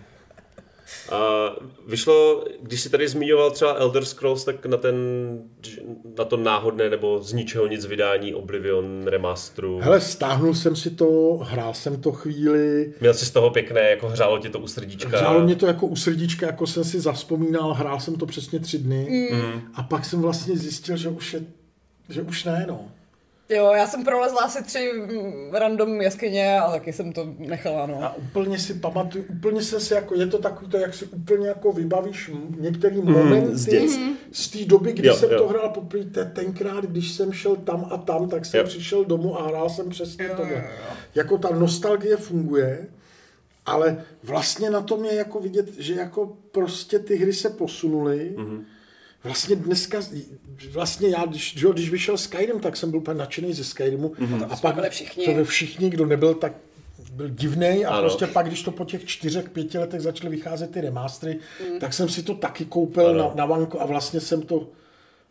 Speaker 1: Vyšlo, když si tady zmiňoval třeba Elder Scrolls, tak na to náhodné nebo z ničeho nic vydání Oblivion remasteru.
Speaker 3: Hele, stáhnul jsem si to, hrál jsem to chvíli.
Speaker 1: Měl jsi z toho pěkné, jako hřálo tě to u srdíčka.
Speaker 3: Hřálo mě to jako u srdíčka, jako jsem si zavzpomínal, hrál jsem to přesně 3 dny a pak jsem vlastně zjistil, že už ne, no.
Speaker 2: Jo, já jsem prolezla asi 3 random jeskyně a taky jsem to nechala, no.
Speaker 3: A úplně si pamatuju, úplně jsem si jako, je to takový to, jak si úplně jako vybavíš některý momenty z té doby, kdy jsem to hrál poprvé, tenkrát, když jsem šel tam a tam, tak jsem přišel domů a hrál jsem přesně tohle. Jako ta nostalgie funguje, ale vlastně na tom je jako vidět, že jako prostě ty hry se posunuly. Vlastně dneska, já, když vyšel Skyrim, tak jsem byl úplně nadšený ze Skyrimu. A pak všichni, kdo nebyl, tak byl divnej a prostě pak, když to po těch 4-5 letech začaly vycházet ty remastery, tak jsem si to taky koupil na vanku a vlastně jsem to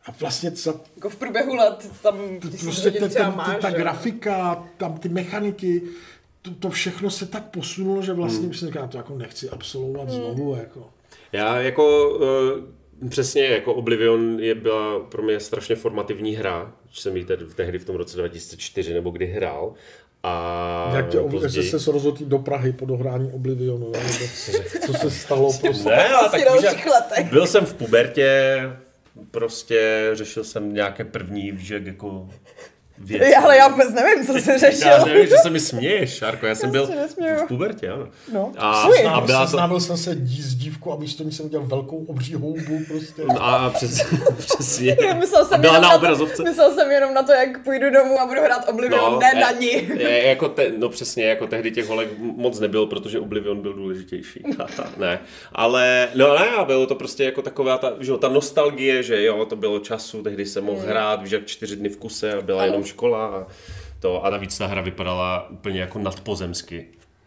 Speaker 3: A vlastně
Speaker 2: jako v průběhu let tam
Speaker 3: prostě ta grafika, tam ty mechaniky, to všechno se tak posunulo, že vlastně už jsem říkal, to jako nechci absolvovat znovu. Jako.
Speaker 1: Já jako přesně jako Oblivion byla pro mě strašně formativní hra, že jsem ji tehdy v tom roce 2004 nebo kdy hrál. A
Speaker 3: jak jsi se rozhodl do Prahy po dohrání Oblivionu, co se stalo? Prostě.
Speaker 1: Ne, ale tak byl jsem v pubertě, prostě řešil jsem nějaké první, že jako věci.
Speaker 2: Ale já vůbec nevím, co jsi řešil.
Speaker 1: Já nevím, že se mi směješ, Šárko, já jsem byl v pubertě, ano.
Speaker 2: No.
Speaker 1: A
Speaker 3: seznámil jsem se s dívkou a místo ní jsem udělal velkou obří houbu prostě.
Speaker 1: A přesně.
Speaker 2: Myslel jsem jenom na to, jak půjdu domů a budu hrát Oblivion, ne na ní.
Speaker 1: Přesně, jako tehdy těch holek moc nebyl, protože Oblivion byl důležitější. Ne, ale a bylo to prostě jako taková ta nostalgie, že jo, to bylo času, tehdy jsem mohl hrát, víš, jak 4 dny v kuse a byla jenom škola a navíc ta hra vypadala úplně jako nadpozemsky.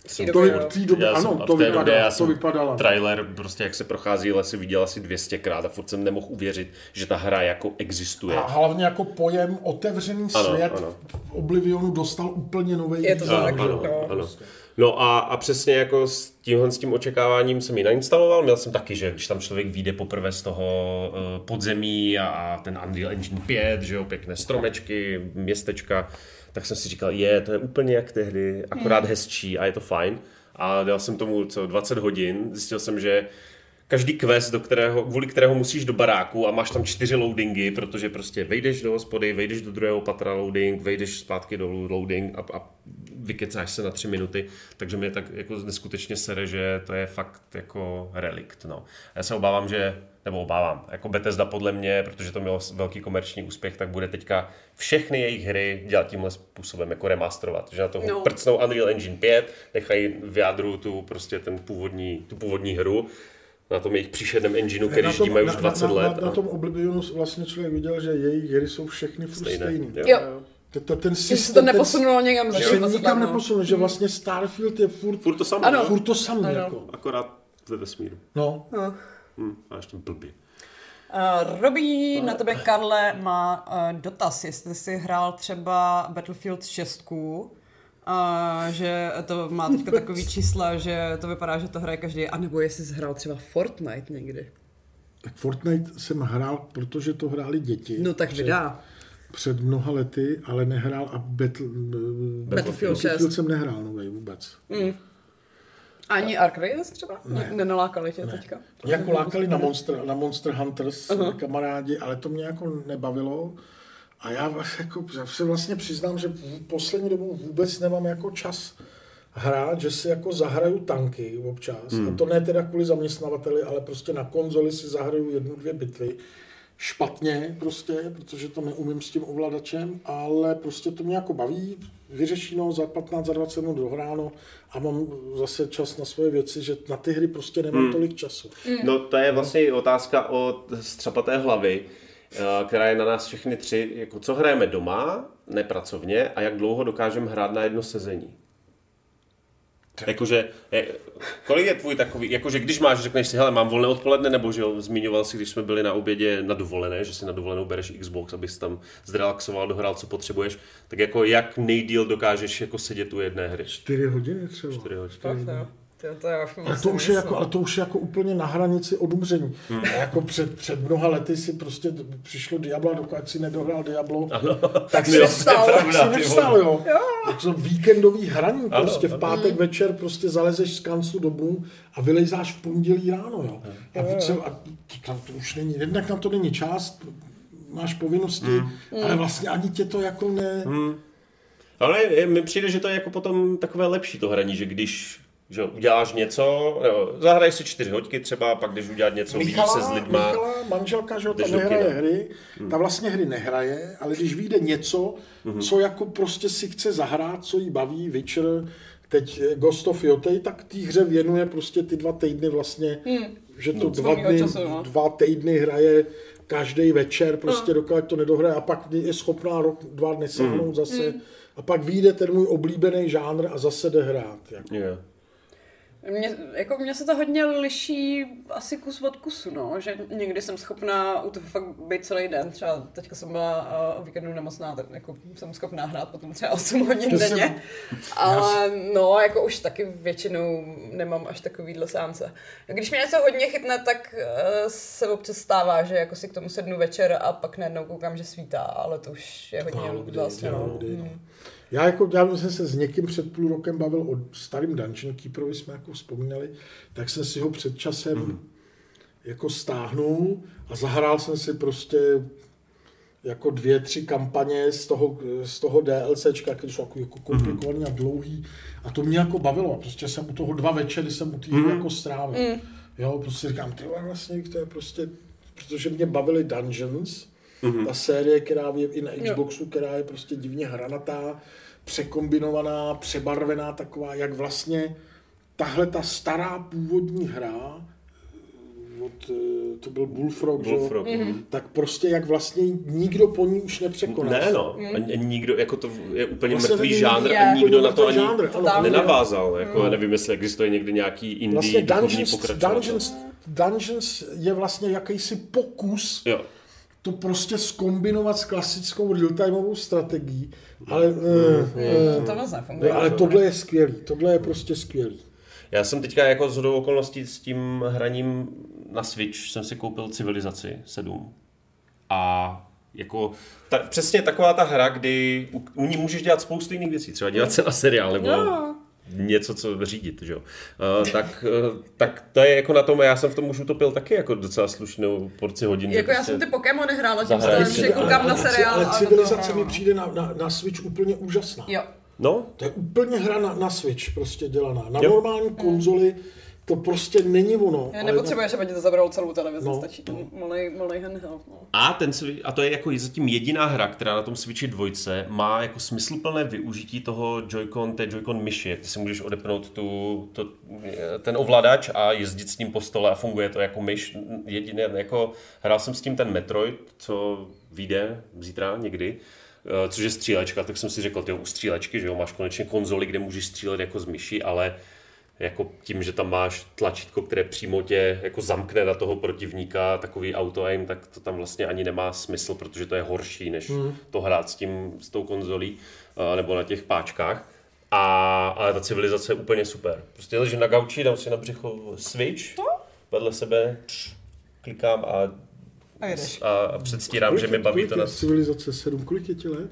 Speaker 3: To vypadalo.
Speaker 1: Trailer, prostě jak se prochází lesy, viděl asi 200krát a furt jsem nemohl uvěřit, že ta hra jako existuje.
Speaker 3: A hlavně jako pojem otevřený svět v Oblivionu dostal úplně nový.
Speaker 2: Je to tak,
Speaker 1: ano. No a přesně jako s tím očekáváním jsem ji nainstaloval. Měl jsem taky, že když tam člověk vyjde poprvé z toho podzemí a ten Unreal Engine 5, že jo, pěkné stromečky, městečka, tak jsem si říkal, to je úplně jak tehdy, akorát hezčí a je to fajn. A dal jsem tomu 20 hodin, zjistil jsem, že každý quest, kvůli kterého musíš do baráku a máš tam 4 loadingy, protože prostě vejdeš do hospody, vejdeš do druhého patra loading, vejdeš zpátky do loading a vykecáš se na 3 minuty, takže mě tak jako neskutečně sere, že to je fakt jako relikt. No. Já se obávám, jako Bethesda podle mě, protože to mělo velký komerční úspěch, tak bude teďka všechny jejich hry dělat tímhle způsobem, jako remasterovat. Že na toho prcnou Unreal Engine 5, nechají v jádru tu původní hru, na tom jejich příšerném engineu, který mají už 20 let.
Speaker 3: Na tom Oblivionu vlastně člověk viděl, že jejich hry jsou všechny stejný.
Speaker 2: Jo.
Speaker 3: Ten
Speaker 2: systém, to neposunulo někam.
Speaker 3: Nikam neposunulo, že vlastně Starfield je furt to samé. Furt to samé. Jako.
Speaker 1: Akorát ve vesmíru.
Speaker 3: No.
Speaker 1: A ještě blbý.
Speaker 2: Robí na tebe, Karle, má dotaz, jestli jsi hrál třeba Battlefield 6, že to má teďka takový čísla, že to vypadá, že to hraje každý, anebo jestli jsi hrál třeba Fortnite někdy.
Speaker 3: Tak Fortnite jsem hrál, protože to hráli děti.
Speaker 2: No tak vydá.
Speaker 3: Před mnoha lety, ale nehrál a
Speaker 2: Battlefield 6
Speaker 3: jsem nehrál novej vůbec.
Speaker 2: Ani Ark Raiders třeba? Nenalákali tě teďka?
Speaker 3: Jako lákali na Monster Hunters kamarádi, ale to mě jako nebavilo. A já se vlastně přiznám, že v poslední dobou vůbec nemám jako čas hrát, že si jako zahraju tanky občas. A to ne teda kvůli zaměstnavateli, ale prostě na konzoli si zahraju 1-2 bitvy. Špatně prostě, protože to neumím s tím ovladačem, ale prostě to mě jako baví, vyřešíno za 15, za 20 minut dohráno a mám zase čas na svoje věci, že na ty hry prostě nemám tolik času.
Speaker 1: No to je vlastně otázka od střapaté hlavy, která je na nás všechny 3, jako co hrajeme doma, nepracovně a jak dlouho dokážeme hrát na jedno sezení. Jakože, kolik je tvůj takový, jakože když řekneš si, hele, mám volné odpoledne, nebo že jo, zmiňoval si, když jsme byli na obědě na dovolené, že si na dovolenou bereš Xbox, abys tam zrelaxoval, dohrál, co potřebuješ, tak jako jak nejdýl dokážeš jako sedět u jedné hry?
Speaker 3: 4 hodiny třeba.
Speaker 1: 4 hodiny.
Speaker 3: Ale to už je jako úplně na hranici odumření. Jako před mnoha lety si prostě přišlo Diablo, dokud si nedohrál Diablo, tak si nevstal, jo. To víkendový hraní, prostě v pátek večer prostě zalezeš z kanclu domů a vylejzáš v pondělí ráno, jo. A to už není, jednak na to není čas, máš povinnosti, ale vlastně ani tě to jako ne...
Speaker 1: Ale mi přijde, že to je jako potom takové lepší to hraní, že když že uděláš něco, zahraješ si 4 hodiny třeba, pak když udělat něco, vidíš se s lidma.
Speaker 3: Michala, manželka, že ta nehraje hry, ta vlastně hry nehraje, ale když vyjde něco, co jako prostě si chce zahrát, co jí baví, Witcher, teď Ghost of Yotei, tak té hře věnuje prostě ty 2 týdny vlastně, že to 2 týdny hraje každý večer, prostě dokud to nedohraje a pak je schopná rok, 2 dny sáhnout zase a pak vyjde ten můj oblíbený žánr a zase jde hrát. Jako.
Speaker 2: Mně se to hodně liší asi kus od kusu, no, že někdy jsem schopná u toho fakt být celý den, třeba teďka jsem byla o víkendu nemocná, tak jako jsem schopná hrát potom třeba 8 hodin denně, ale no, jako už taky většinou nemám až takovýhle seance. Když mě něco hodně chytne, tak se občas stává, že jako si k tomu sednu večer a pak najednou koukám, že svítá, ale to už je hodně vlastně, no.
Speaker 3: Já jsem se s někým před půl rokem bavil o starým Dungeon Keeperovi, jsme jako vzpomínali, tak jsem si ho před časem jako stáhnul a zahrál jsem si prostě jako 2-3 kampaně z toho DLCčka, které jsou jako komplikovaný a dlouhý a to mě jako bavilo, prostě jsem u toho 2 večery jsem u té jako strávil. Jo, prostě říkám, vlastně to je prostě, protože mě bavily Dungeons, ta série, která je i na Xboxu, která je prostě divně hranatá, překombinovaná, přebarvená taková, jak vlastně tahle ta stará původní hra, to byl Bullfrog, tak prostě jak vlastně nikdo po ní už nepřekonal.
Speaker 1: Ne, no. Nikdo, jako to je úplně vlastně mrtvý žánr a nikdo na to ani nenavázal. Jako, nevím, jestli existuje někdy nějaký indie duchovní pokračovatel.
Speaker 3: Dungeons je vlastně jakýsi pokus to prostě zkombinovat s klasickou real-timeovou strategií, ale, ale tohle je skvělý, tohle je prostě skvělý.
Speaker 1: Já jsem teďka jako shodou okolností s tím hraním na Switch jsem si koupil Civilizaci 7 a jako přesně taková ta hra, kdy u ní můžeš dělat spoustu jiných věcí, třeba dělat se na seriál nebo něco, co řídit, že jo. Tak to je jako na tom, já jsem v tom už utopil taky jako docela slušnou porci hodin.
Speaker 2: Jako já jsem ty Pokémony hrála tím stylem, že koukám na seriál.
Speaker 3: Ale Civilizace mi přijde na Switch úplně úžasná.
Speaker 2: Jo.
Speaker 1: No.
Speaker 3: To je úplně hra na Switch prostě dělaná. Na normální konzoli to prostě není ono.
Speaker 2: Nepotřebuješ, aby ti to zabralo celou televizi, stačí ten malej handheld. No.
Speaker 1: A to je jako zatím jediná hra, která na tom Switchi 2 má jako smysluplné využití toho Joy-Con myši. Ty si můžeš odepnout ten ovladač a jezdit s ním po stole a funguje to jako myš. Jediné, jako hrál jsem s tím ten Metroid, co vyjde zítra někdy, což je střílečka, tak jsem si řekl, u střílečky, že jo, máš konečně konzoli, kde můžeš střílet jako z myši, ale jako tím, že tam máš tlačítko, které přímo tě jako zamkne na toho protivníka, takový auto-aim, tak to tam vlastně ani nemá smysl, protože to je horší, než to hrát s tou konzolí nebo na těch páčkách. Ale ta Civilizace je úplně super. Prostě ležím na gauči, dám si na břicho Switch, vedle sebe klikám a předstírám, že mi baví to na...
Speaker 3: Civilizace 7, kolik je ti let?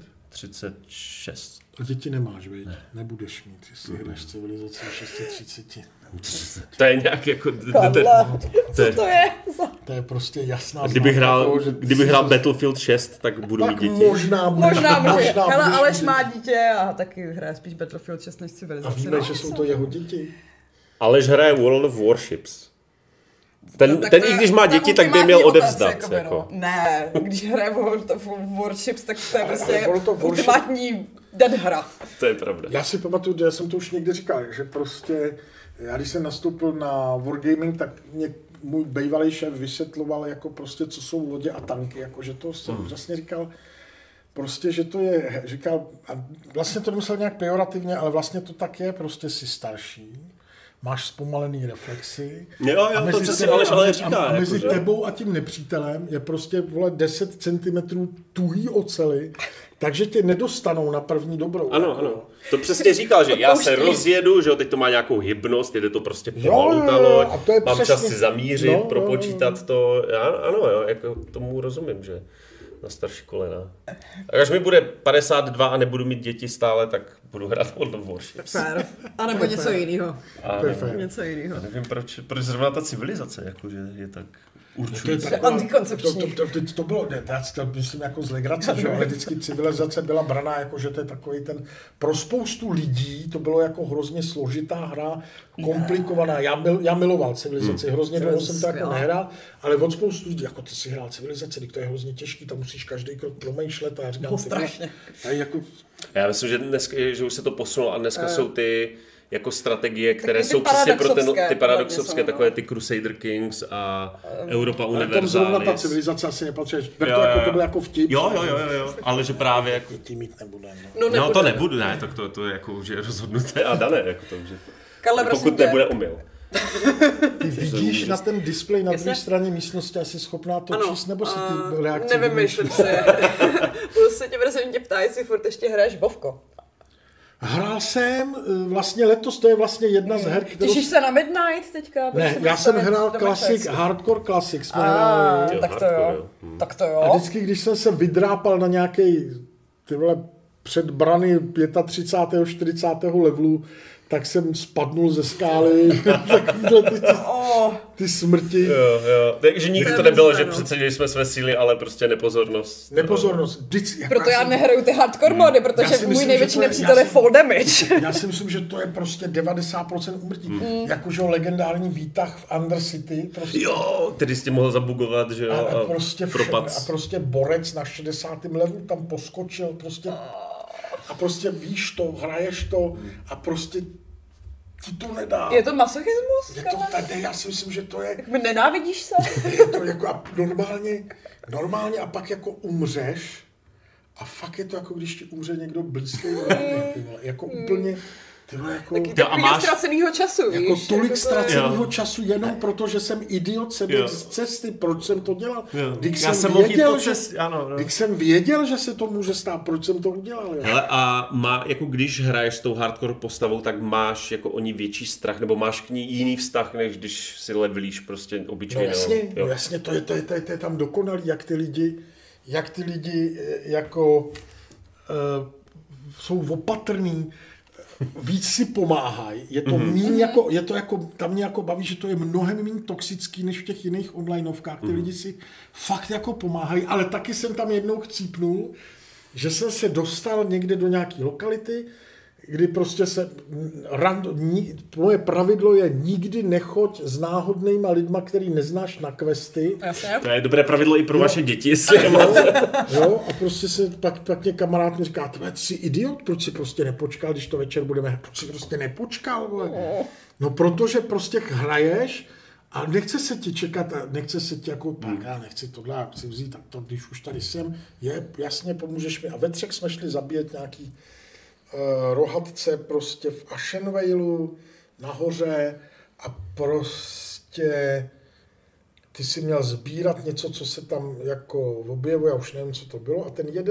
Speaker 1: 36.
Speaker 3: A děti nemáš, veď? Nebudeš mít, jestli hraješ Civilizaci 630.
Speaker 1: To je nějak jako...
Speaker 2: Co to je?
Speaker 3: To je prostě jasná
Speaker 1: kdybych hrál Battlefield 6, tak budu mít děti.
Speaker 3: Možná.
Speaker 2: Hele, Aleš má dítě a taky hraje spíš Battlefield 6 než Civilizaci.
Speaker 3: A víme, že jsou to jeho děti.
Speaker 1: Aleš hraje World of Warships. Ten i když má děti, tak by měl odevzdat. Jako.
Speaker 2: Ne, když hraje World of Warships, tak to je prostě ultimátní dead hra.
Speaker 1: To je pravda.
Speaker 3: Já si pamatuju, já jsem to už někde říkal, že prostě, já když jsem nastoupil na Wargaming, tak mě můj bývalý šéf vysvětloval, jako prostě, co jsou lodě a tanky, jako, že to jsem vlastně říkal, prostě, že to je, říkal, a vlastně to nemyslel nějak pejorativně, ale vlastně to tak je, prostě si starší. Máš zpomalený reflexy.
Speaker 1: Jo, to přesně Aleš ale říká.
Speaker 3: A mezi tebou a tím nepřítelem je prostě, 10 cm tuhý ocely, takže tě nedostanou na první dobrou.
Speaker 1: Ano. To přesně říkal, že já se rozjedu, že jo, teď to má nějakou hybnost, jede to prostě pomalu ta loď, mám čas si zamířit, propočítat to. Ano, jako tomu rozumím, že na starší kolena. A až mi bude 52 a nebudu mít děti stále, tak budu hrát World of Warships.
Speaker 2: A nebo něco jiného.
Speaker 1: Něco jiného. Nevím, proč zrovna ta Civilizace, jakože je tak určující.
Speaker 3: To bylo, já myslím jako z legrace, že ale vždycky Civilizace byla braná jako, že to je takový ten, pro spoustu lidí to bylo jako hrozně složitá hra, komplikovaná. Já miloval Civilizaci, hrozně dlouho jsem to jako nehrál, ale od spoustu lidí, jako ty si hrál Civilizaci, to je hrozně těžký, tam musíš každý krok promýšlet a já říkám,
Speaker 2: strašně.
Speaker 1: Já myslím, že dneska, že už se to posunulo a dneska jsou ty jako strategie, které jsou přesně pro ty paradoxovské, takové ty Crusader Kings a Europa Universalis.
Speaker 3: Tam zrovna ta civilizace asi nepatří, to bylo jako vtip.
Speaker 1: Jo, ale že právě jako...
Speaker 3: Tím mít nebude.
Speaker 1: No to nebudu, ne, tak to jako už je rozhodnuté a dané, jako to už je.
Speaker 2: Karle,
Speaker 1: pokud nebude omyl.
Speaker 3: Ty vidíš na ten displej na druhé straně místnosti, asi schopná to číst, nebo si ty reakce...
Speaker 2: Nevymýšlím se. Prostě tě ptá, jestli furt ještě hraješ Vovko.
Speaker 3: Hrál jsem, vlastně letos, to je vlastně jedna z her, kterou...
Speaker 2: Těšíš se na Midnight teďka?
Speaker 3: Ne, já jsem hrál Classic, Hardcore Classic.
Speaker 2: Tak to jo.
Speaker 3: A vždycky, když jsem se vydrápal na nějaký před brany 35. 40. levelu, tak jsem spadnul ze skály, ty smrti.
Speaker 1: Jo. Takže nikdy to nebylo, že přece jsme své síly, ale prostě nepozornost.
Speaker 3: Proto
Speaker 2: já nehraju ty hardcore mody, protože můj největší nepřítel je fall damage.
Speaker 3: Já si myslím, že to je prostě 90% úmrtí. Jakože legendární výtah v Undercity. Prostě.
Speaker 1: Jo, tedy jsi mohl zabugovat, že jo,
Speaker 3: a prostě borec na 60. levelu tam poskočil, prostě... A prostě víš to, hraješ to a prostě ti to nedá.
Speaker 2: Je to masochismus?
Speaker 3: Je to tady, já si myslím, že to je...
Speaker 2: Jak nenávidíš se?
Speaker 3: Je to jako a normálně a pak jako umřeš a fakt je to jako když ti umře někdo blízký. Jako úplně...
Speaker 2: Takový ztracenýho času, víš?
Speaker 3: Jako tolik ztracenýho času jenom proto, že jsem idiot seběh z cesty. Proč jsem to dělal? Když jsem věděl, že se to může stát, proč jsem to udělal?
Speaker 1: Hele, a jako když hraješ s tou hardcore postavou, tak máš jako o ní větší strach, nebo máš k ní jiný vztah, než když si levelíš prostě obyčejně.
Speaker 3: No jasně, to je tam dokonalý, jak ty lidi jako jsou opatrný, víc si pomáhají. Je to tam mě jako baví, že to je mnohem méně toxický než v těch jiných onlineovkách. Ty lidi si fakt jako pomáhají, ale taky jsem tam jednou chcípnul, že jsem se dostal někde do nějaký lokality, kdy prostě moje pravidlo je nikdy nechoď s náhodnýma lidma, který neznáš na questy.
Speaker 1: To je dobré pravidlo i pro vaše děti.
Speaker 3: Jo, a prostě se pak mě kamarád mi říká, ty jsi idiot, proč si prostě nepočkal, když to večer budeme, proč si prostě nepočkal, vole? No protože prostě hraješ a nechce se ti čekat, nechce se ti jako, já nechci tohle, já chci vzít, tak to, když už tady jsem, jasně, pomůžeš mi. A ve 3 jsme šli zabíjet nějaký rohatce prostě v Ashenvaleu nahoře a prostě ty si měl sbírat něco, co se tam jako objevuje, já už nevím, co to bylo, a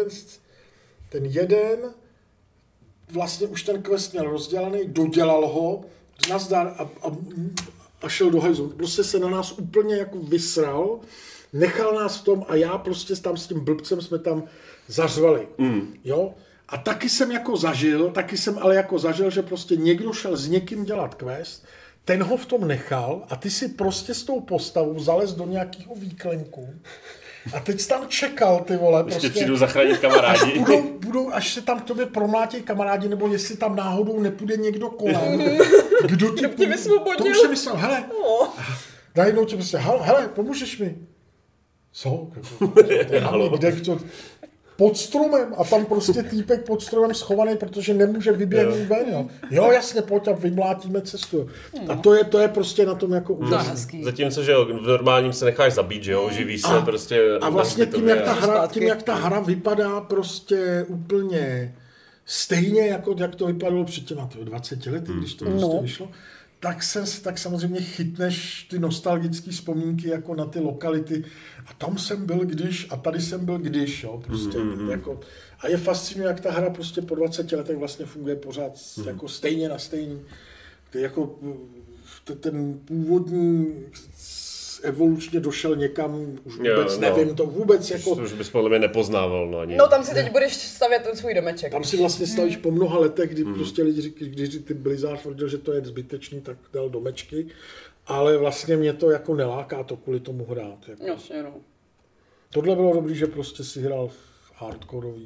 Speaker 3: ten jeden vlastně už ten quest měl rozdělaný, dodělal ho, nazdar a šel do hajzlu. Prostě se na nás úplně jako vysral, nechal nás v tom a já prostě tam s tím blbcem jsme tam zařvali. Jo? A taky jsem ale zažil, že prostě někdo šel s někým dělat quest, ten ho v tom nechal a ty si prostě s tou postavou zalez do nějakého výklenku a teď jsi tam čekal, ty vole.
Speaker 1: Ještě přijdu zachránit kamarádi.
Speaker 3: Až se tam k tobě promlátí kamarádi, nebo jestli tam náhodou nepůjde někdo kolem. Kdo ti
Speaker 2: vysvobodil?
Speaker 3: To už jsem myslel, hele, najednou ti prostě, hele, pomůžeš mi. Co? Kde to? Pod stromem a tam prostě týpek pod stromem schovaný, protože nemůže vyběhnout ven. Jo, jasně, pojď a vymlátíme cestu. A to je prostě na tom jako úžasný.
Speaker 1: Zatímco, že v normálním se necháš zabít, že jo, živíš se prostě.
Speaker 3: A vlastně tím, jak ta hra vypadá prostě úplně stejně, jako jak to vypadalo před těma 20 lety, když to prostě vyšlo, tak samozřejmě chytneš ty nostalgické vzpomínky jako na ty lokality. A tam jsem byl když, a tady jsem byl když, jo, prostě. Jako, a je fascinuje, jak ta hra prostě po 20 letech vlastně funguje pořád jako stejně na stejný. Jako ten původní evolučně došel někam, už vůbec nevím, to vůbec jako...
Speaker 1: Už bys podle mě nepoznával, no ani.
Speaker 2: No tam si teď budeš stavět ten svůj domeček.
Speaker 3: Tam si vlastně stavíš po mnoha letech, kdy prostě lidi říkají, když ty Blizzard tvrdil, že to je zbytečný, tak dal domečky, ale vlastně mě to jako neláká to kvůli tomu hrát. Jako.
Speaker 2: Jasně, no.
Speaker 3: Tohle bylo dobrý, že prostě si hrál v hardkorový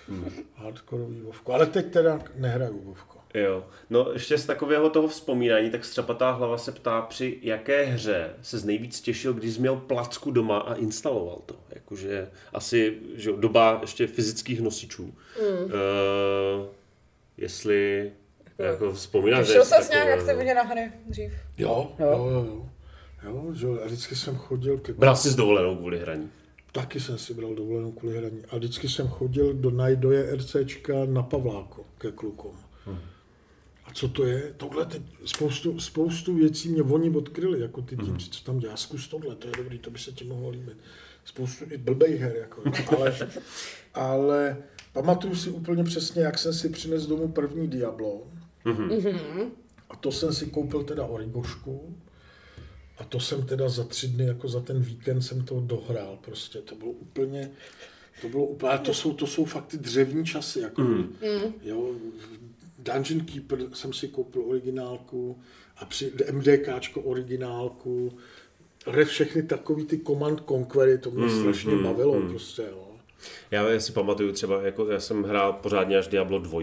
Speaker 3: Vovko, ale teď teda nehraju Vovko.
Speaker 1: Jo, no ještě z takového toho vzpomínání, tak Střapatá hlava se ptá, při jaké hře se nejvíc těšil, když jsi měl placku doma a instaloval to. Jakože asi že doba ještě fyzických nosičů. Jestli Jako vzpomínáš,
Speaker 2: Šel jsi nějak, jak jste viděl na hry dřív?
Speaker 3: Jo, že a vždycky jsem chodil...
Speaker 1: Bral jsi s dovolenou kvůli hraní?
Speaker 3: Taky jsem si bral dovolenou kvůli hraní. A vždycky jsem chodil do Najdoje RCčka na Pavláko ke klukům. A co to je? Tohle teď spoustu věcí mě oni odkryli, jako ty týmci, co tam dělá. Zkus tohle, to je dobrý, to by se ti mohlo líbit. Spoustu i blbej her, jako, ale pamatuju si úplně přesně, jak jsem si přinesl domů první Diablo. A to jsem si koupil teda Origošku. A to jsem teda za 3 dny, jako za ten víkend jsem to dohrál prostě. To bylo úplně, to jsou fakt ty dřevní časy, jako. Jo, Dungeon Keeper jsem si koupil originálku a při MDKčko originálku. Všechny takový ty Command Conquery, to mě strašně bavilo prostě, jo.
Speaker 1: Já si pamatuju třeba, jako já jsem hrál pořádně až Diablo 2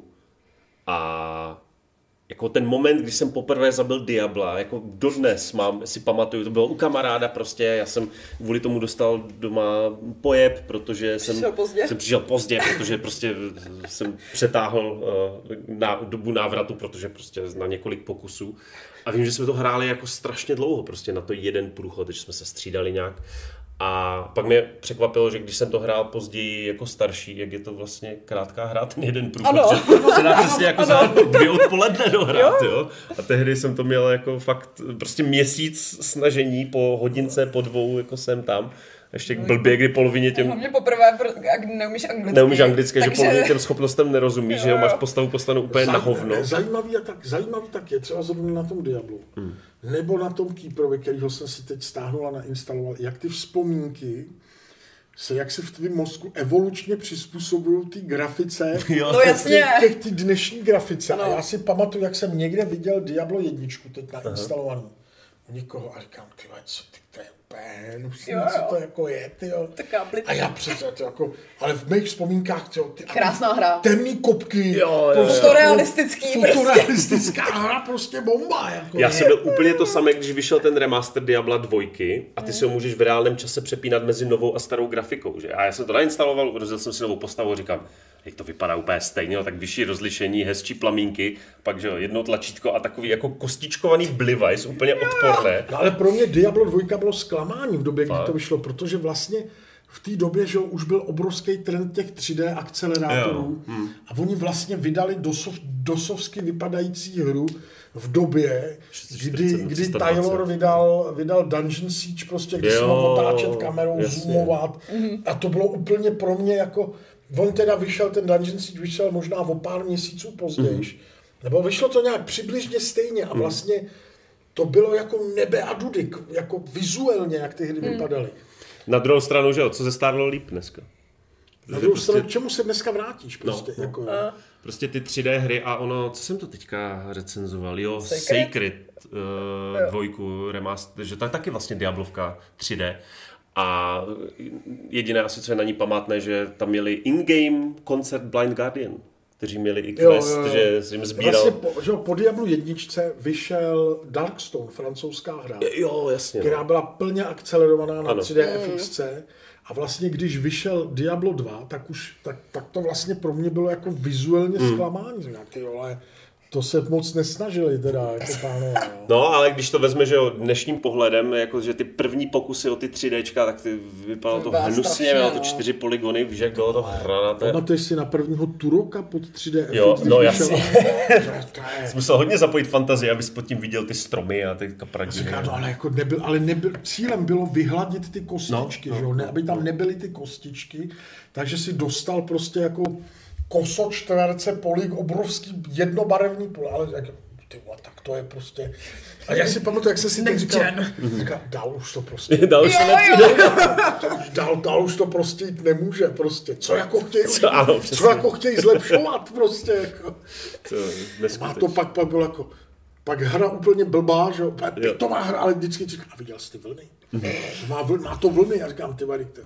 Speaker 1: a jako ten moment, když jsem poprvé zabil Diabla, jako dodnes si pamatuju, to bylo u kamaráda prostě, já jsem kvůli tomu dostal doma pojeb, protože jsem přišel pozdě, protože prostě jsem přetáhl dobu návratu, protože prostě na několik pokusů. A vím, že jsme to hráli jako strašně dlouho, prostě na to jeden průchod, že jsme se střídali nějak. A pak mě překvapilo, že když jsem to hrál později jako starší, jak je to vlastně krátká hra, ten jeden průchod, že se dá přesně jako za 2 odpoledne dohrát, jo. A tehdy jsem to měl jako fakt prostě měsíc snažení po hodince, po 2, jako jsem tam. Ještě blbě, kdy polovině těm...
Speaker 2: Hlavně poprvé, jak
Speaker 1: neumíš anglicky, že polovině těm schopnostem nerozumíš, že jo, máš postavu úplně na hovno.
Speaker 3: Zajímavý tak je, třeba zrovna na tom Diablu, nebo na tom Keeperovi, kterýho jsem si teď stáhnul a nainstaloval, jak ty vzpomínky jak se v tvém mozku evolučně přizpůsobují ty grafice,
Speaker 2: no jasně.
Speaker 3: Ty dnešní grafice. No. A já si pamatuju, jak jsem někde viděl Diablo 1 teď nainstalovaný u někoho a říkám, co to je úplně hnusný, co to jako je, tyjo. A já přece, jako, ale v mých vzpomínkách,
Speaker 2: krásná hra.
Speaker 3: Temný kopky, fotorealistická hra, prostě bomba. Jako
Speaker 1: já jsem byl úplně to samé, když vyšel ten remaster Diabla 2 a ty si ho můžeš v reálném čase přepínat mezi novou a starou grafikou, že? A já jsem to nainstaloval, rozdělil jsem si novou postavu a říkám, jak to vypadá úplně stejně, tak vyšší rozlišení, hezčí plamínky, pak že jo, jedno tlačítko a takový jako kostičkovaný blivajs, úplně odporné.
Speaker 3: No ale pro mě Diablo 2 bylo zklamání v době, kdy to vyšlo, protože vlastně v té době, že už byl obrovský trend těch 3D akcelerátorů a oni vlastně vydali dosovsky vypadající hru v době, kdy Taylor vydal Dungeon Siege, prostě, kde se mohl otáčet kamerou, zoomovat a to bylo úplně pro mě jako, on teda vyšel, ten Dungeon Siege vyšel možná o pár měsíců později, nebo vyšlo to nějak přibližně stejně a vlastně to bylo jako nebe a dudy, jako vizuálně, jak ty hry vypadaly.
Speaker 1: Na druhou stranu, že jo, co zestárlo líp dneska?
Speaker 3: Na druhou stranu, k čemu se dneska vrátíš? Prostě, jako,
Speaker 1: prostě ty 3D hry a ono, co jsem to teďka recenzoval, jo, Sacred 2 remaster, že to je taky vlastně Diablovka 3D. A jediné asi, co je na ní památné, že tam měli in-game koncert Blind Guardian, kteří měli i quest, že jim sbíral...
Speaker 3: Vlastně po Diablu 1 vyšel Darkstone, francouzská hra,
Speaker 1: jasně,
Speaker 3: která byla plně akcelerovaná na 3D FXC. A vlastně, když vyšel Diablo 2, tak to vlastně pro mě bylo jako vizuálně zklamání. Ale to se moc nesnažili teda, jako pánové.
Speaker 1: No, ale když to vezme, že jo, dnešním pohledem, jako, že ty první pokusy o ty 3Dčka, tak ty vypadalo to hnusně, mělo to 4 polygony, víš, jak bylo to hranaté.
Speaker 3: Pamatuješ si na prvního Turoka pod 3D?
Speaker 1: Jo, no jasně. Jsi musel hodně zapojit fantazii, abys pod tím viděl ty stromy a ty kapradiny.
Speaker 3: Ale cílem bylo vyhladit ty kostičky, že jo, aby tam nebyly ty kostičky, takže si dostal prostě jako kosočtverce, polyk, obrovský jednobarevný pole, ale tak to je prostě... A já si pamatuju, jak jsem si teď říkal, dál už to prostě... Dál už to prostě jít nemůže, prostě. Co jako chtějí zlepšovat, prostě. Jako. A to pak bylo jako... Pak hra úplně blbá, že jo, to má hra, ale vždycky říká, a viděl jsi ty vlny? Má to vlny, já říkám, ty vary.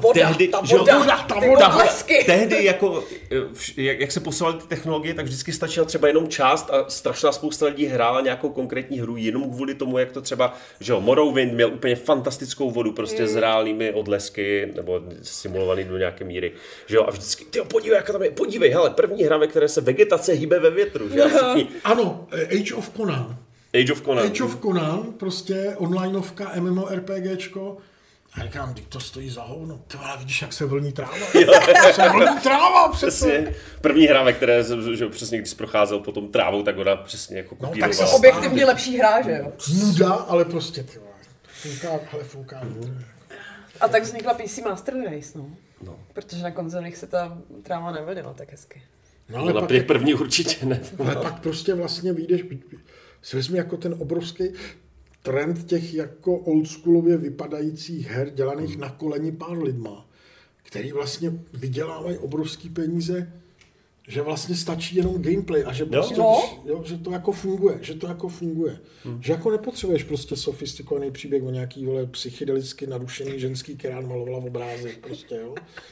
Speaker 1: Tehdy jako, jak se posouvaly ty technologie, tak vždycky stačila třeba jenom část a strašná spousta lidí hrála nějakou konkrétní hru jenom kvůli tomu, jak to třeba, že jo, Morrowind měl úplně fantastickou vodu, prostě s reálnými odlesky, nebo simulovaný do nějaké míry, že jo, a vždycky, tyjo, podívej, jaká tam je, podívej, hele, první hra, ve které se vegetace hýbe ve větru, že jo, všichni.
Speaker 3: Ano, Age of Conan. Age of Conan, prostě onlineovka, MMORPGčko. A říkám, to stojí za hovno. Ty vole, vidíš, jak se vlní tráva. Se vlní tráva, přesně.
Speaker 1: První hra, ve které, že přesně když procházel potom trávou, tak ona přesně jako kopírovala.
Speaker 2: Tak se objektivně lepší hra, že jo?
Speaker 3: Nuda, ale prostě, ty vole. Fouká.
Speaker 2: A tak vznikla PC Master Race, no. Protože na konzolích se ta tráva nevlnila tak hezky.
Speaker 1: No, ale na těch první určitě ne.
Speaker 3: Ale pak prostě vlastně vyjdeš, si vezmi jako ten obrovský trend těch jako oldschoolově vypadajících her dělaných na koleni pár lidma, který vlastně vydělávají obrovský peníze, že vlastně stačí jenom gameplay a že prostě, že to jako funguje, že jako nepotřebuješ prostě sofistikovaný příběh o nějaký psychedelicky narušený ženský, která malovala v obrázek, prostě, jo.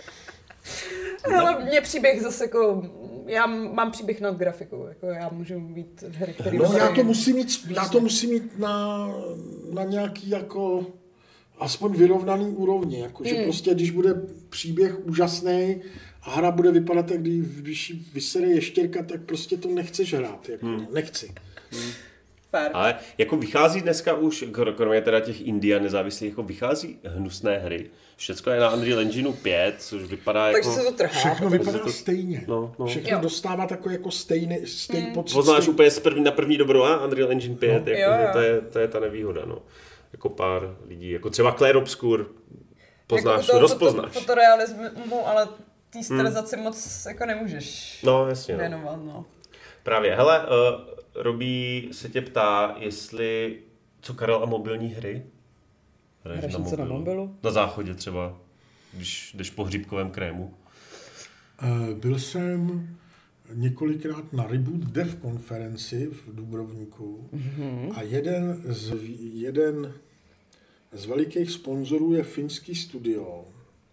Speaker 2: Ale mě příběh zase jako, já mám příběh nad grafikou, jako já můžu mít hry, které...
Speaker 3: No já to musím mít na nějaký jako aspoň vyrovnaný úrovni, jako že prostě když bude příběh úžasný a hra bude vypadat, jak když vysere ještěrka, tak prostě to nechceš hrát, jako nechci.
Speaker 1: Ale jako vychází dneska už, kromě teda těch indie a nezávislých, jako vychází hnusné hry. Všecko je na Unreal Engineu 5, což vypadá
Speaker 2: takže jako... se to trhá.
Speaker 3: Všechno vypadá stejně.
Speaker 1: No.
Speaker 3: Všechno dostává takový jako stejný pocit.
Speaker 1: Poznáš úplně na první dobrou Unreal Engine 5, jako, to je ta nevýhoda. No. Jako pár lidí, jako třeba Clair Obscur, poznáš, jako rozpoznáš.
Speaker 2: Fotorealismu, ale té stylizaci moc jako nemůžeš věnovat. No.
Speaker 1: Právě, hele, Robí se tě ptá, jestli, co Karel a mobilní hry?
Speaker 2: Hraješ na mobilu?
Speaker 1: Na záchodě třeba, když jdeš po hříbkovém krému.
Speaker 3: Byl jsem několikrát na Reboot Dev konferenci v Dubrovníku a jeden z velikých sponzorů je finský studio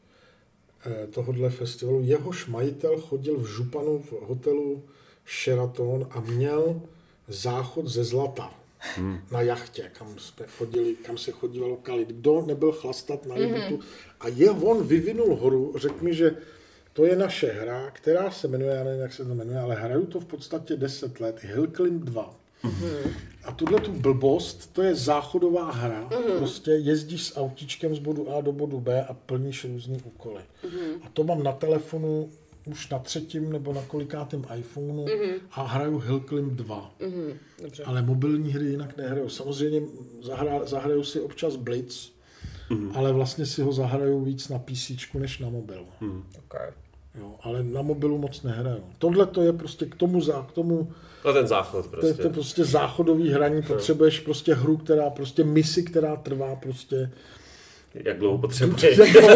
Speaker 3: tohohle festivalu. Jehož majitel chodil v Županu v hotelu Sheraton a měl záchod ze zlata na jachtě, kam se chodívalo kalit. Kdo nebyl chlastat na Rebootu. A on vyvinul hru, řekl mi, že to je naše hra, která se jmenuje, já nevím, jak se to jmenuje, ale hraju to v podstatě 10 let, Hill Climb 2. A tu blbost, to je záchodová hra, prostě jezdíš s autíčkem z bodu A do bodu B a plníš různý úkoly. A to mám na telefonu už na 3. nebo na kolikátém iPhoneu a hraju Hill Climb 2. Ale mobilní hry jinak nehraju. Samozřejmě zahraju si občas Blitz, ale vlastně si ho zahraju víc na PCčku než na mobilu.
Speaker 2: Okay.
Speaker 3: Jo, ale na mobilu moc nehraju. Tohle to je prostě k tomu
Speaker 1: no ten záchod prostě.
Speaker 3: To je prostě záchodový hraní, potřebuješ prostě hru, prostě misi, která trvá prostě...
Speaker 1: Jak dlouho potřebuješ.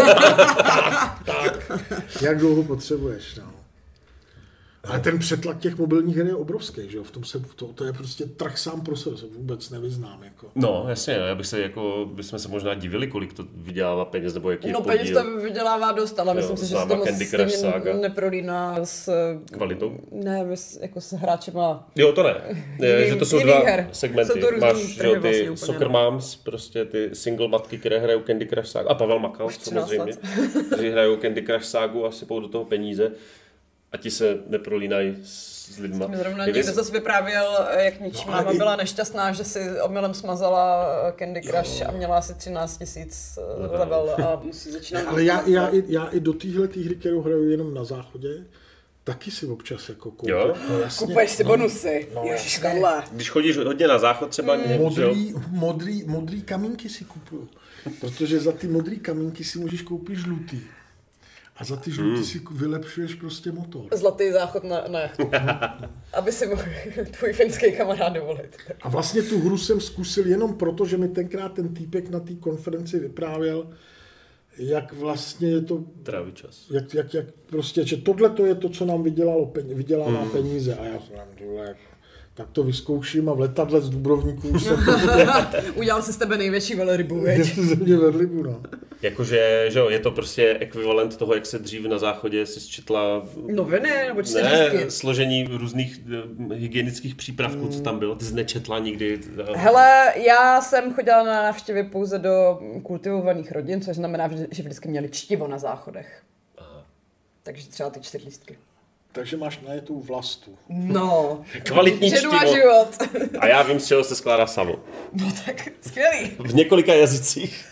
Speaker 3: Tak. Jak dlouho potřebuješ, no. Ale ten přetlak těch mobilních her je obrovský, že jo? V tom to je prostě trh sám pro sebe, se vůbec nevyznám. Jako.
Speaker 1: No, jasně, já bych se bychom se možná divili, kolik to vydělává peněz, nebo jaký je podíl.
Speaker 2: No peněz to vydělává dost, ale myslím si, že se to moc neprolíná s...
Speaker 1: Kvalitou?
Speaker 2: Ne, jako s hráčema...
Speaker 1: Jo, to ne. Že to jsou dva segmenty.
Speaker 2: Máš
Speaker 1: ty Soccer Moms, prostě ty single matky, které hrajou Candy Crush Saga, a Pavel Makal samozřejmě, kteří hrajou Candy Crush Sagu a sypou do toho peníze. A ti se neprolínají s lidma.
Speaker 2: Mě zrovna někdo zase vyprávěl, jak ničí máma byla nešťastná, že si omylem smazala Candy Crush a měla asi 13 000 level a musí začínat.
Speaker 3: Ale já i do téhletý hry, kterou hraju jenom na záchodě, taky si občas jako koupím.
Speaker 2: No, kupuješ si bonusy. Ježiškarle.
Speaker 1: Když chodíš hodně na záchod třeba...
Speaker 3: Modrý kamínky si kupuju. Protože za ty modrý kamínky si můžeš koupit žlutý. A za ty žlutý si vylepšuješ prostě motor.
Speaker 2: Zlatý záchod na jachtu. Aby si mohl tvůj finský kamarád dovolit.
Speaker 3: A vlastně tu hru jsem zkusil jenom proto, že mi tenkrát ten týpek na té konferenci vyprávěl, jak vlastně je to...
Speaker 1: Tráví čas.
Speaker 3: Jak prostě, že tohle to je to, co nám vydělává peníze. A já jsem tohle tak to vyzkouším a v letadle z Dubrovníku už jsem
Speaker 2: Udělal si z tebe největší velrybu,
Speaker 3: ze mě velrybu, no.
Speaker 1: Jakože, že jo, je to prostě ekvivalent toho, jak se dřív na záchodě si četla...
Speaker 2: Noviny nebo
Speaker 1: Ne, složení různých hygienických přípravků, co tam bylo. Ty jsi nečetla nikdy.
Speaker 2: Hele, já jsem chodila na návštěvy pouze do kultivovaných rodin, což znamená, že vždycky měli čtivo na záchodech. Aha. Takže třeba ty 4 lístky.
Speaker 3: Takže máš najetou vlastu.
Speaker 2: No.
Speaker 1: Kvalitní
Speaker 2: čtivo.
Speaker 1: život. A já vím, z čeho se skládá samo.
Speaker 2: No tak, skvělý.
Speaker 1: V několika jazycích.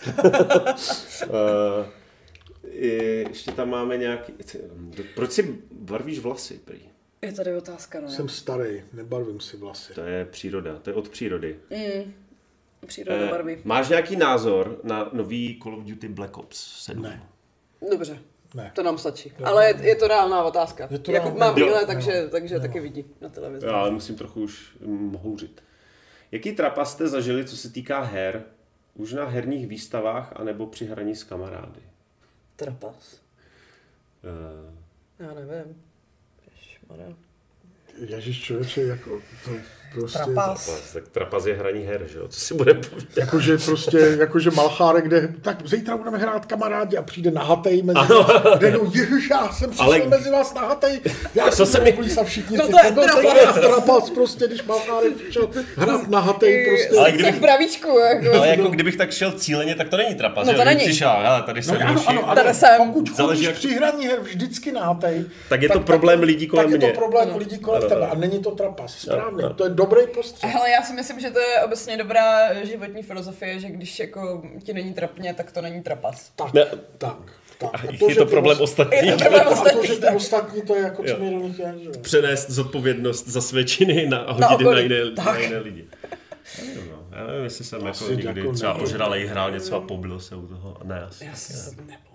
Speaker 1: Ještě tam máme nějaký... Proč si barvíš vlasy, prý?
Speaker 2: Je tady otázka, no.
Speaker 3: Jsem starý, nebarvím si vlasy.
Speaker 1: To je příroda, to je od přírody.
Speaker 2: Příroda barvy.
Speaker 1: Máš nějaký názor na nový Call of Duty Black Ops 7?
Speaker 3: Ne.
Speaker 2: Dobře.
Speaker 3: Ne.
Speaker 2: To nám stačí. Ale je to reálná otázka.
Speaker 3: To
Speaker 2: Jakub má brýle,
Speaker 3: jo,
Speaker 2: takže taky vidí na televizi.
Speaker 1: Já ale musím trochu už houřit. Jaký trapas jste zažili, co se týká her? Už na herních výstavách, anebo při hraní s kamarády?
Speaker 2: Trapas? Já nevím. Ježišmarja.
Speaker 3: Ježiš, člověče, jako to prostě...
Speaker 2: Trapas.
Speaker 1: Tak trapas je hraní her, že jo? Co si budeme povídat?
Speaker 3: Jakože Malchárek, kde tak zítra budeme hrát kamarádi a přijde nahatej mezi nás, kde no ježiš, já jsem přišel mezi vás nahatej, já jsem neplísa všichni.
Speaker 2: No to je
Speaker 3: trapas prostě, když Malchárek přišel hrát nahatej prostě.
Speaker 2: Ale kdybych pravíčku, jako.
Speaker 1: Ale jako kdybych tak šel cíleně, tak to není trapas,
Speaker 2: no
Speaker 1: že?
Speaker 2: To není.
Speaker 1: Přišel, hele, tady jsem
Speaker 3: Pokud chodíš při hraní her vždycky nahatej,
Speaker 1: tak je to problém lidí kolem mě.
Speaker 3: Tak je to problém lidí kolem tebe a není to trapas, správně, to je dobrý postřeh.
Speaker 2: Hele, já si myslím, že to je obecně dobrá životní filozofie, že když jako ti není trapně, tak to není trapas.
Speaker 3: Tak.
Speaker 1: Je to problém ostatní.
Speaker 3: A to, že ty ostatní, to je jako co mi do nich je, že?
Speaker 1: Přenést zodpovědnost za své činy a hodit na jiné lidi. Já nevím, jestli jsem jako někdy jako třeba ožralej hrál něco a pobil se u toho. Ne, asi.
Speaker 2: Já si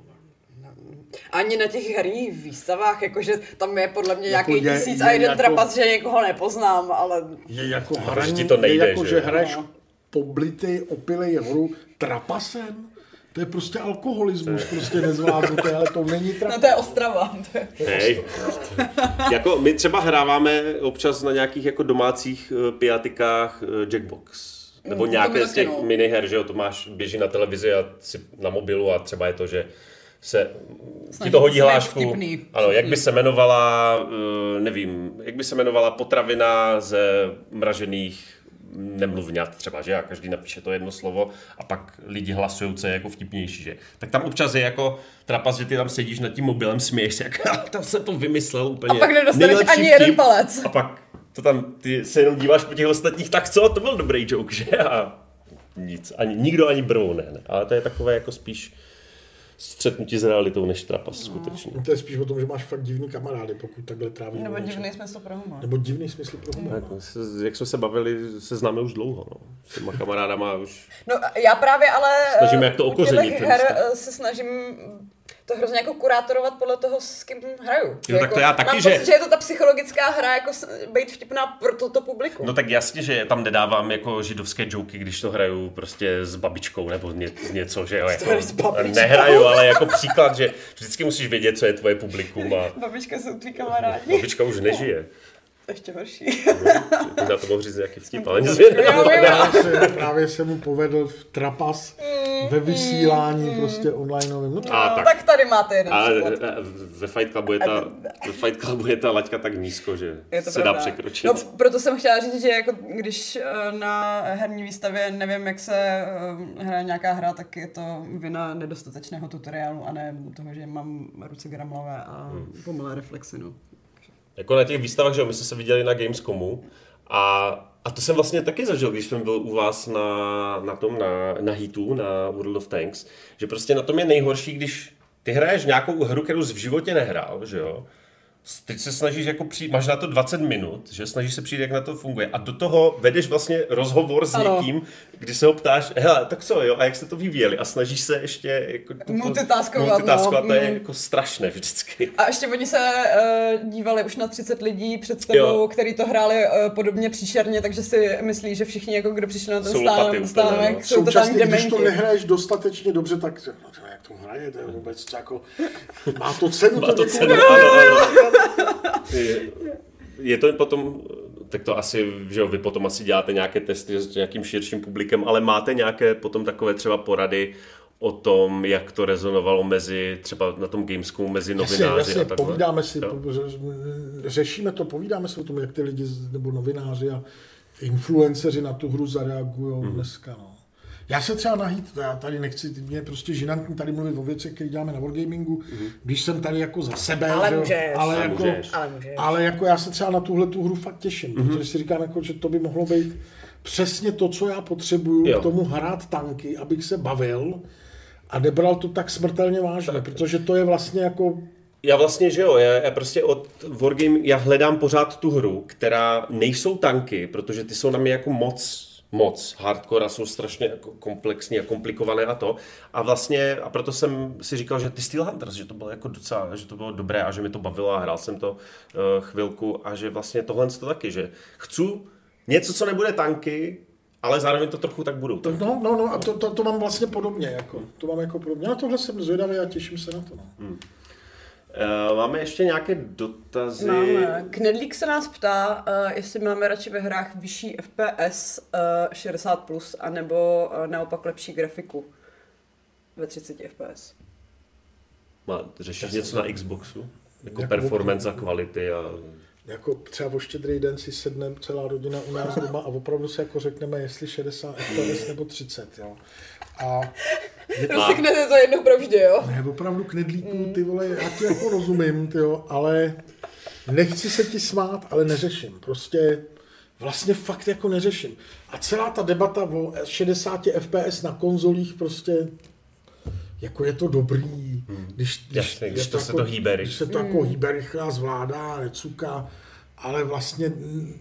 Speaker 2: ani na těch herních výstavách, jakože tam je podle mě nějaký 1001 trapas, že někoho nepoznám, ale...
Speaker 3: Je jako
Speaker 1: hraní, to nejde,
Speaker 3: je jako, že hraješ poblitej, opilej hru trapasem. To je prostě alkoholismus, prostě nezvládnutý, ale to není trapas.
Speaker 2: No to je Ostrava.
Speaker 1: Hej. Jako my třeba hráváme občas na nějakých jako domácích pijatikách Jackbox. Nebo nějaké z těch miniher, že jo, to máš, běží na televizi a si na mobilu a třeba je to, že se ti to hodí hlášku. Ano, jak by se jmenovala, nevím, jak by se jmenovala potravina ze mražených nemluvňat třeba, že? A každý napíše to jedno slovo a pak lidi hlasují, co je jako vtipnější, že? Tak tam občas je jako trapas, že ty tam sedíš nad tím mobilem, směješ se, jak tam se to vymyslel úplně.
Speaker 2: A pak nedostaneš ani jeden palec.
Speaker 1: A pak to tam, ty se jenom díváš po těch ostatních, tak co? To byl dobrý joke, že? A nic, nikdo ani brvou ne. Ale to je takové jako spíš střetnutí s realitou než trapas, skutečně.
Speaker 3: To je spíš o tom, že máš fakt divný kamarády, pokud takhle trávíš.
Speaker 2: Nebo divný smysl pro humor.
Speaker 3: Nebo divný smysl pro humor.
Speaker 1: Jak jsme se bavili, se známe už dlouho, no. S těma kamarádama už...
Speaker 2: No já právě ale...
Speaker 1: Snažíme, jak to okořenit.
Speaker 2: Her se snažím to hrozně jako kurátorovat podle toho, s kým hraju.
Speaker 1: Jo, tak
Speaker 2: jako,
Speaker 1: to já taky,
Speaker 2: mám pocit, že je to ta psychologická hra, jako být vtipná pro toto publikum.
Speaker 1: No tak jasně, že tam nedávám jako židovské joky, když to hraju prostě s babičkou nebo něco, že jo, jako nehraju, ale jako příklad, že vždycky musíš vědět, co je tvoje publikum. A
Speaker 2: babička jsou tví kamarádi.
Speaker 1: Babička už nežije.
Speaker 2: Ještě horší.
Speaker 1: Na to mohl říct nějaký vtip, ale nic
Speaker 3: Právě se mu povedl v trapas ve vysílání prostě onlineovým. No
Speaker 2: tak tady máte jeden příklad.
Speaker 1: Ve Fight Clubu je ta laťka tak nízko, že se dá překročit.
Speaker 2: No, proto jsem chtěla říct, že jako, když na herní výstavě nevím, jak se hraje nějaká hra, tak je to vina nedostatečného tutoriálu a ne toho, že mám ruce gramlové a pomalé reflexy. No.
Speaker 1: Jako na těch výstavách, že my jsme se viděli na Gamescomu a to jsem vlastně taky zažil, když jsem byl u vás na Heatu, na World of Tanks, že prostě na tom je nejhorší, když ty hraješ nějakou hru, kterou jsi v životě nehrál, že jo? Teď se snažíš jako přijít, máš na to 20 minut, že snažíš se přijít, jak na to funguje. A do toho vedeš vlastně rozhovor s někým, kdy se ho ptáš, hele, tak co, jo, a jak jste to vyvíjeli? A snažíš se ještě jako multitaskovat, to je jako strašné vždycky.
Speaker 2: A ještě oni se dívali už na 30 lidí před tebou, který to hráli podobně příšerně, takže si myslí, že všichni, jako kdo přišli na ten stánek, jsou totální dementi.
Speaker 3: Když to nehraješ dostatečně dobře, tak jak to hraje, to je vůbec jako, má to cenu.
Speaker 1: Je to potom tak to asi, že jo, vy potom asi děláte nějaké testy s nějakým širším publikem, ale máte nějaké potom takové třeba porady o tom, jak to rezonovalo mezi, třeba na tom Gamescomu, mezi novináři
Speaker 3: jasně,
Speaker 1: a takhle?
Speaker 3: povídáme si, řešíme to, povídáme si o tom, jak ty lidi, nebo novináři a influenceři na tu hru zareagují dneska, no. Já se třeba já tady nechci, mě prostě žinantní tady mluvit o věcech, které děláme na Wargamingu, když jsem tady jako za sebe, ale jako já se třeba na tuhle tu hru fakt těším, protože si říkám, jako, že to by mohlo být přesně to, co já potřebuju k tomu hrát tanky, abych se bavil a nebral to tak smrtelně vážně, protože to je vlastně jako...
Speaker 1: Já vlastně, že jo, já prostě od Wargaming, já hledám pořád tu hru, která nejsou tanky, protože ty jsou na mě jako moc hardcore a jsou strašně jako komplexní a komplikované a to. A vlastně, a proto jsem si říkal, že ty Steel Hunters, že to bylo jako docela, že to bylo dobré a že mi to bavilo a hrál jsem to chvilku a že vlastně tohle to taky, že chci něco, co nebude tanky, ale zároveň to trochu tak budou.
Speaker 3: No a to mám vlastně podobně, jako. To mám jako podobně. Na tohle jsem zvědavý a těším se na to, no.
Speaker 1: Máme ještě nějaké dotazy?
Speaker 2: Máme. Knedlík se nás ptá, jestli máme radši ve hrách vyšší FPS 60+, anebo naopak lepší grafiku ve 30 FPS.
Speaker 1: Řešíš něco na Xboxu? Jako performance a kvality a...
Speaker 3: Jako třeba o Štědrý den si sedne celá rodina u nás doma a opravdu si jako řekneme, jestli 60 FPS nebo 30, jo. A
Speaker 2: rozseknete to jednou provždy, jo?
Speaker 3: Ne, opravdu Knedlíku, ty vole, já ti jako rozumím, ty jo, ale nechci se ti smát, ale neřeším. Prostě vlastně fakt jako neřeším. A celá ta debata o 60 FPS na konzolích prostě jako je to dobrý, když
Speaker 1: to se to hýbe,
Speaker 3: když se to jako hýbe rychle, zvládá, necuká, ale vlastně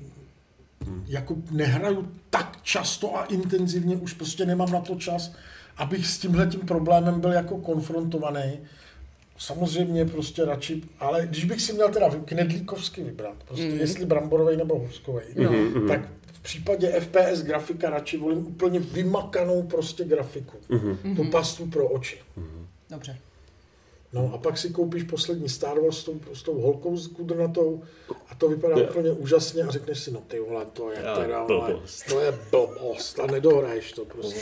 Speaker 3: jako nehraju tak často a intenzivně, už prostě nemám na to čas, abych s tímhletím problémem byl jako konfrontovaný. Samozřejmě prostě radši, ale když bych si měl teda knedlíkovsky vybrat, prostě jestli bramborovej nebo houskovej, tak v případě FPS grafika radši volím úplně vymakanou prostě grafiku. To pastu pro oči.
Speaker 2: Dobře.
Speaker 3: No a pak si koupíš poslední Star Wars s tou holkou kudrnatou a to vypadá úplně úžasně a řekneš si, no ty vole, to je teda, to je blbost a nedohraješ to prostě.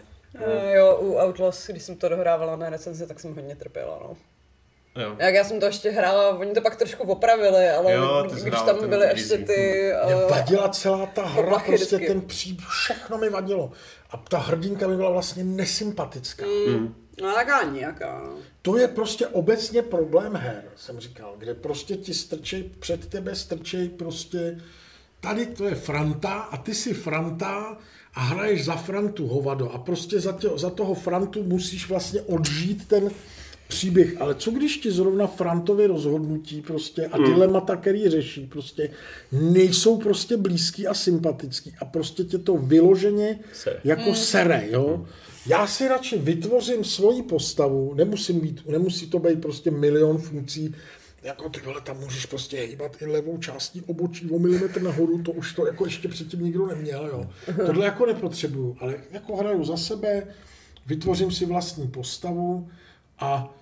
Speaker 2: Jo, u Outlast, když jsem to dohrávala na recenzi, tak jsem hodně trpěla, no.
Speaker 1: Jo.
Speaker 2: Jak já jsem to ještě hrála, oni to pak trošku opravili, ale když tam byly ještě ty...
Speaker 3: Mě vadila celá ta hra, prostě ten všechno mi vadilo. A ta hrdinka mi byla vlastně nesympatická.
Speaker 2: No taká nějaká, no.
Speaker 3: To je prostě obecně problém her, jsem říkal, kde prostě ti před tebe strčej prostě, tady to je Franta a ty si Franta a hraješ za Frantu, hovado, a prostě za toho Frantu musíš vlastně odžít ten příběh, ale co když ti zrovna Frantovy rozhodnutí prostě a dilemata, který řeší, prostě nejsou prostě blízký a sympatický a prostě tě to vyloženě jako sere, jo. Já si radši vytvořím svoji postavu, nemusí to být prostě milion funkcí, jako ty vole, tam můžeš prostě hýbat i levou částí obočí o milimetr nahoru, to už to jako ještě předtím nikdo neměl, jo. Tohle jako nepotřebuju, ale jako hraju za sebe, vytvořím si vlastní postavu a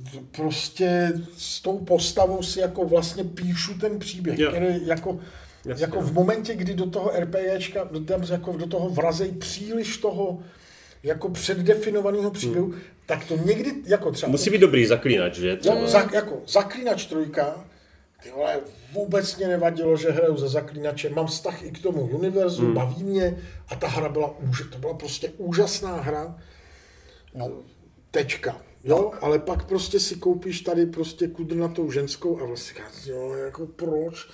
Speaker 3: prostě s tou postavou si jako vlastně píšu ten příběh, který jako v momentě, kdy do toho RPGčka, do toho vrazej příliš toho jako předdefinovaného příběhu, tak to někdy jako třeba...
Speaker 1: Musí být dobrý zaklínač, že?
Speaker 3: Jako zaklínač 3, ty vole, vůbec mě nevadilo, že hraju za zaklínače, mám vztah i k tomu univerzu, baví mě a ta hra byla to byla prostě úžasná hra. No, tečka. Jo, ale pak prostě si koupíš tady prostě kudrnatou ženskou a vlastně jo, jako proč?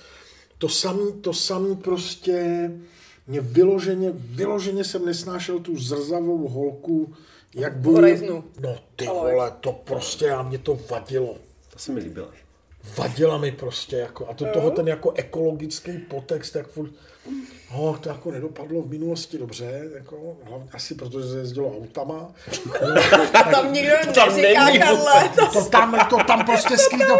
Speaker 3: To samý prostě mě vyloženě jsem nesnášel tu zrzavou holku, jak bojuje. No ty vole, to prostě mě to vadilo.
Speaker 1: To se mi líbilo.
Speaker 3: Vadila mi prostě jako, a toho ten jako ekologický podtext, jak furt, to jako nedopadlo v minulosti dobře, jako, hlavně asi protože se jezdilo autama.
Speaker 2: Tam nikdo neříká, Karle.
Speaker 3: To tam prostě skryto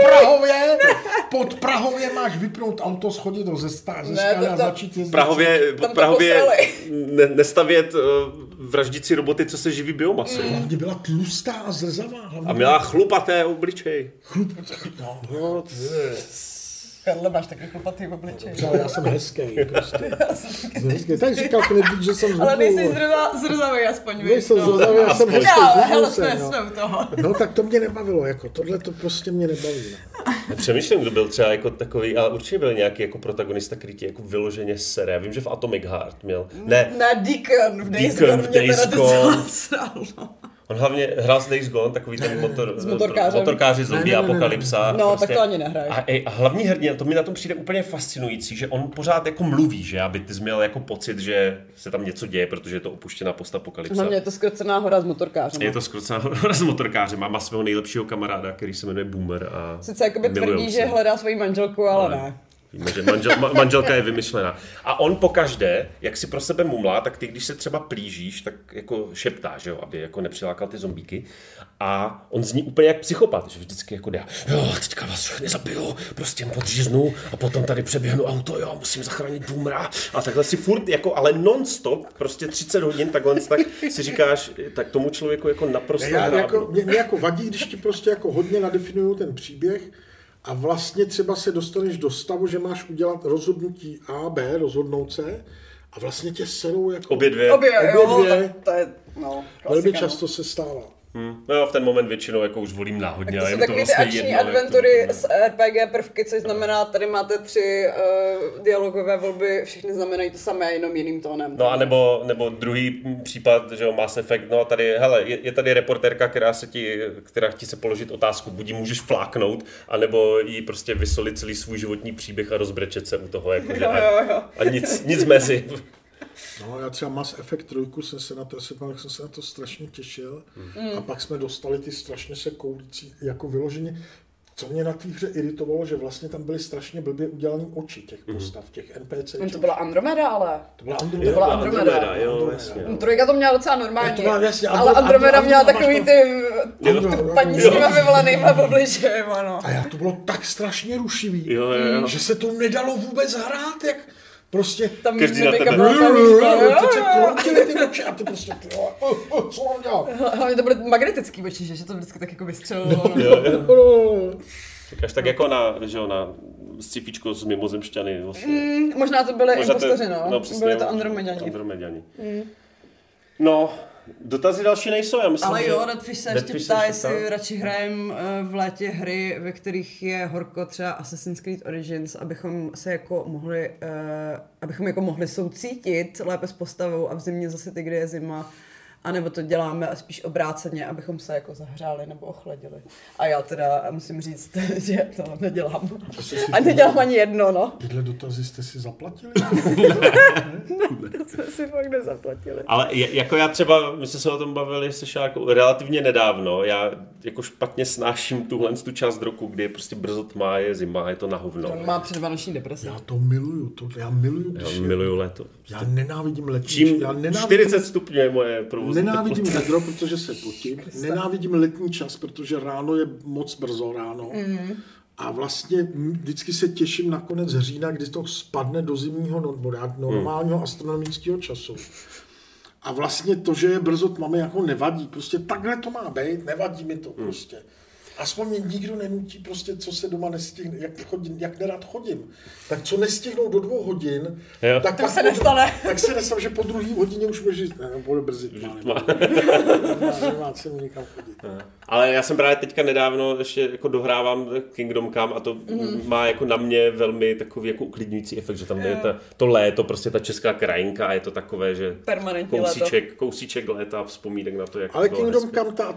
Speaker 3: pod Prahově máš vypnout auto, schodit ze skály a začít jezdit.
Speaker 1: Prahově nestavět vraždící roboty, co se živí biomasou.
Speaker 3: Hlavně byla tlustá a zrzavá.
Speaker 1: A měla chlupaté obličej.
Speaker 2: Karle, máš taky chlupatý v obličeji.
Speaker 3: Ale já jsem hezký, prostě. Tak říkal Knedlík, že jsem
Speaker 2: ale nejsi zrzavej aspoň, víš.
Speaker 3: Nejsem zrzavej, já jsem hezký.
Speaker 2: Hele, jsme u toho.
Speaker 3: No tak to mě nebavilo, jako tohle to prostě mě nebaví. No.
Speaker 1: Přemýšlím, kdo byl třeba jako takový, ale určitě byl nějaký jako protagonista, který tě jako vyloženě sere. Já vím, že v Atomic Heart měl. Ne,
Speaker 2: Deacon v Days Gone mě teda docela sral, no.
Speaker 1: On hlavně hrál z Days Gone, takový ten motorkáři zombie apokalypsa.
Speaker 2: No,
Speaker 1: prostě.
Speaker 2: tak to ani nehraje.
Speaker 1: A hlavní hrdina, to mi na tom přijde úplně fascinující, že on pořád jako mluví, že aby ty jsi měl jako pocit, že se tam něco děje, protože je to opuštěná postapokalypsa.
Speaker 2: Hlavně je to zkrocená hora s motorkářem.
Speaker 1: Je to zkrocená hora s motorkářem. Má svého nejlepšího kamaráda, který se jmenuje Boomer. A
Speaker 2: sice jakoby tvrdí, že hledá svoji manželku, ale ne.
Speaker 1: Víme, že manželka je vymyšlená. A on pokaždé, jak si pro sebe mumlá, tak ty, když se třeba plížíš, tak jako šeptá, že jo, aby jako nepřilákal ty zombíky. A on zní úplně jak psychopat, že vždycky jako dá, jo, teďka vás všechny zabiju, prostě podříznu a potom tady přeběhnu auto, jo, musím zachránit Boomera. A takhle si furt, jako, ale non-stop, prostě 30 hodin, takhle tak si říkáš, tak tomu člověku jako naprosto
Speaker 3: mě jako vadí, když ti prostě jako hodně nadefinují ten příběh, a vlastně třeba se dostaneš do stavu, že máš udělat rozhodnutí A, B, rozhodnout se a vlastně tě serou jako...
Speaker 1: Obě dvě.
Speaker 2: To je, no,
Speaker 3: velmi často se stává.
Speaker 1: No v ten moment většinou jako už volím náhodně.
Speaker 2: To jsou takový ty akční adventury s RPG prvky, což znamená, tady máte 3 dialogové volby, všechny znamenají to samé, jenom jiným tónem.
Speaker 1: No a nebo druhý případ, že jo, Mass Effect, no tady, hele, je tady reportérka, která chce se položit otázku, buď ji můžeš fláknout, anebo jí prostě vysolit celý svůj životní příběh a rozbrečet se u toho, jako, a nic mezi.
Speaker 3: No, já třeba Mass Effect 3 jsem se na to strašně těšil a pak jsme dostali ty strašně se koulící, jako vyloženě, co mě na té hře iritovalo, že vlastně tam byly strašně blbě udělané oči těch postav, těch NPC.
Speaker 2: To byla Andromeda, ale.
Speaker 3: To byla Andromeda.
Speaker 1: Jo, jasně.
Speaker 2: Trojka to měla docela normální,
Speaker 3: jasně,
Speaker 2: ale Andromeda měla takový ty paní s těma vyvolenýma obličejem, ano.
Speaker 3: A to bylo tak strašně rušivý,
Speaker 1: jo.
Speaker 3: že se to nedalo vůbec hrát, jak prostě
Speaker 2: tam
Speaker 1: každý na tebe.
Speaker 3: Teď se kroutily ty oči a ty prostě, co mám dělat?
Speaker 2: Hlavně to byly magnetický oči, že to vždycky tak jako vystřelilo.
Speaker 1: Říkáš tak jako na sci-fičko z mimozemšťany. Vlastně.
Speaker 2: Možná to byly impostoři, no.
Speaker 1: Přesně,
Speaker 2: byly to Andromeďani.
Speaker 1: No, dotazy další nejsou, já myslím,
Speaker 2: ale
Speaker 1: že...
Speaker 2: jo, Deadfish se ještě ptá, jestli radši hrajeme v létě hry, ve kterých je horko, třeba Assassin's Creed Origins, abychom jako mohli soucítit lépe s postavou a v zimě zase ty, kdy je zima. A nebo to děláme spíš obráceně, abychom se jako zahřáli nebo ochladili. A já teda musím říct, že to nedělám. A nedělám ani jedno, no.
Speaker 3: Tyhle dotazy jste si zaplatili?
Speaker 2: Ne, to jsme si fakt nezaplatili.
Speaker 1: Ale jako já třeba, my jsme se o tom bavili se Šárkou relativně nedávno, já jako špatně snáším tu část roku, kdy je prostě brzo tma, je zima, je to na hovno.
Speaker 2: On má předvánoční depresi.
Speaker 3: Já to miluju, já miluju
Speaker 1: léto.
Speaker 3: Já nenávidím letní.
Speaker 1: Čím 40 stupňů je moje provozní.
Speaker 3: Nenávidím vedro, protože se potím. Nenávidím letní čas, protože ráno je moc brzo ráno. A vlastně vždycky se těším na konec října, kdy to spadne do zimního normálního astronomického času. A vlastně to, že je brzo tma, mi jako nevadí. Prostě takhle to má být, nevadí mi to prostě. Aspoň mě nikdo nenutí prostě, co se doma nestihne, jak nerad chodím. Tak co nestihnou do 2 hodin,
Speaker 2: tak se nestane.
Speaker 3: Tak se nestane, že po 2. hodině už můžeš říct, bude brzy tma. Nemá cenu nikam chodit.
Speaker 1: Ale já jsem právě teďka nedávno ještě jako dohrávám Kingdom Come a to má jako na mě velmi takový jako uklidňující efekt, že tam je to léto, prostě ta česká krajinka a je to takové, že kousíček léta, vzpomínek na to, jak
Speaker 3: ale
Speaker 1: to
Speaker 3: Kingdom Come, ta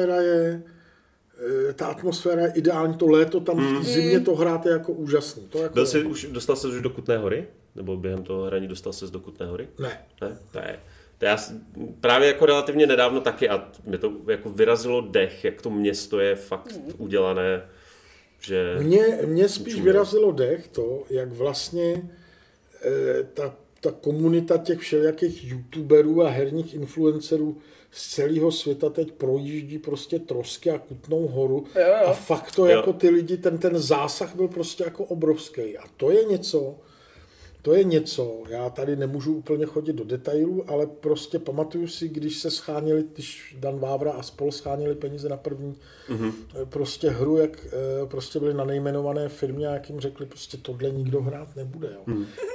Speaker 3: atmosféra je ideální, to léto tam v té zimě to hráte jako úžasný. To jako
Speaker 1: dostal se už do Kutné Hory? Nebo během toho hraní dostal se do Kutné Hory?
Speaker 3: Ne?
Speaker 1: To já právě jako relativně nedávno taky a mě to jako vyrazilo dech, jak to město je fakt udělané, že...
Speaker 3: Mě spíš vyrazilo dech to, jak vlastně ta komunita těch všelijakých youtuberů a herních influencerů z celého světa teď projíždí prostě trosky a Kutnou Horu. A fakt to jako ty lidi, ten zásah byl prostě jako obrovský. A to je něco, to je něco, já tady nemůžu úplně chodit do detailů, ale prostě pamatuju si, když se scháněli, když Dan Vávra a spol scháněli peníze na první prostě hru, jak prostě byli na nejmenované firmě a jak jim řekli, prostě tohle nikdo hrát nebude. Jo.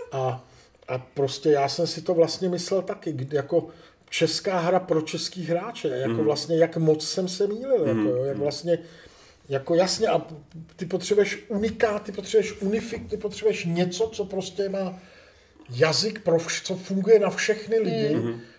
Speaker 3: A prostě já jsem si to vlastně myslel taky, jako česká hra pro český hráče, jako vlastně jak moc jsem se mýlil, jako, jo, jak vlastně jako jasně, a ty potřebuješ unikát, ty potřebuješ unifik, ty potřebuješ něco, co prostě má jazyk, co funguje na všechny lidi.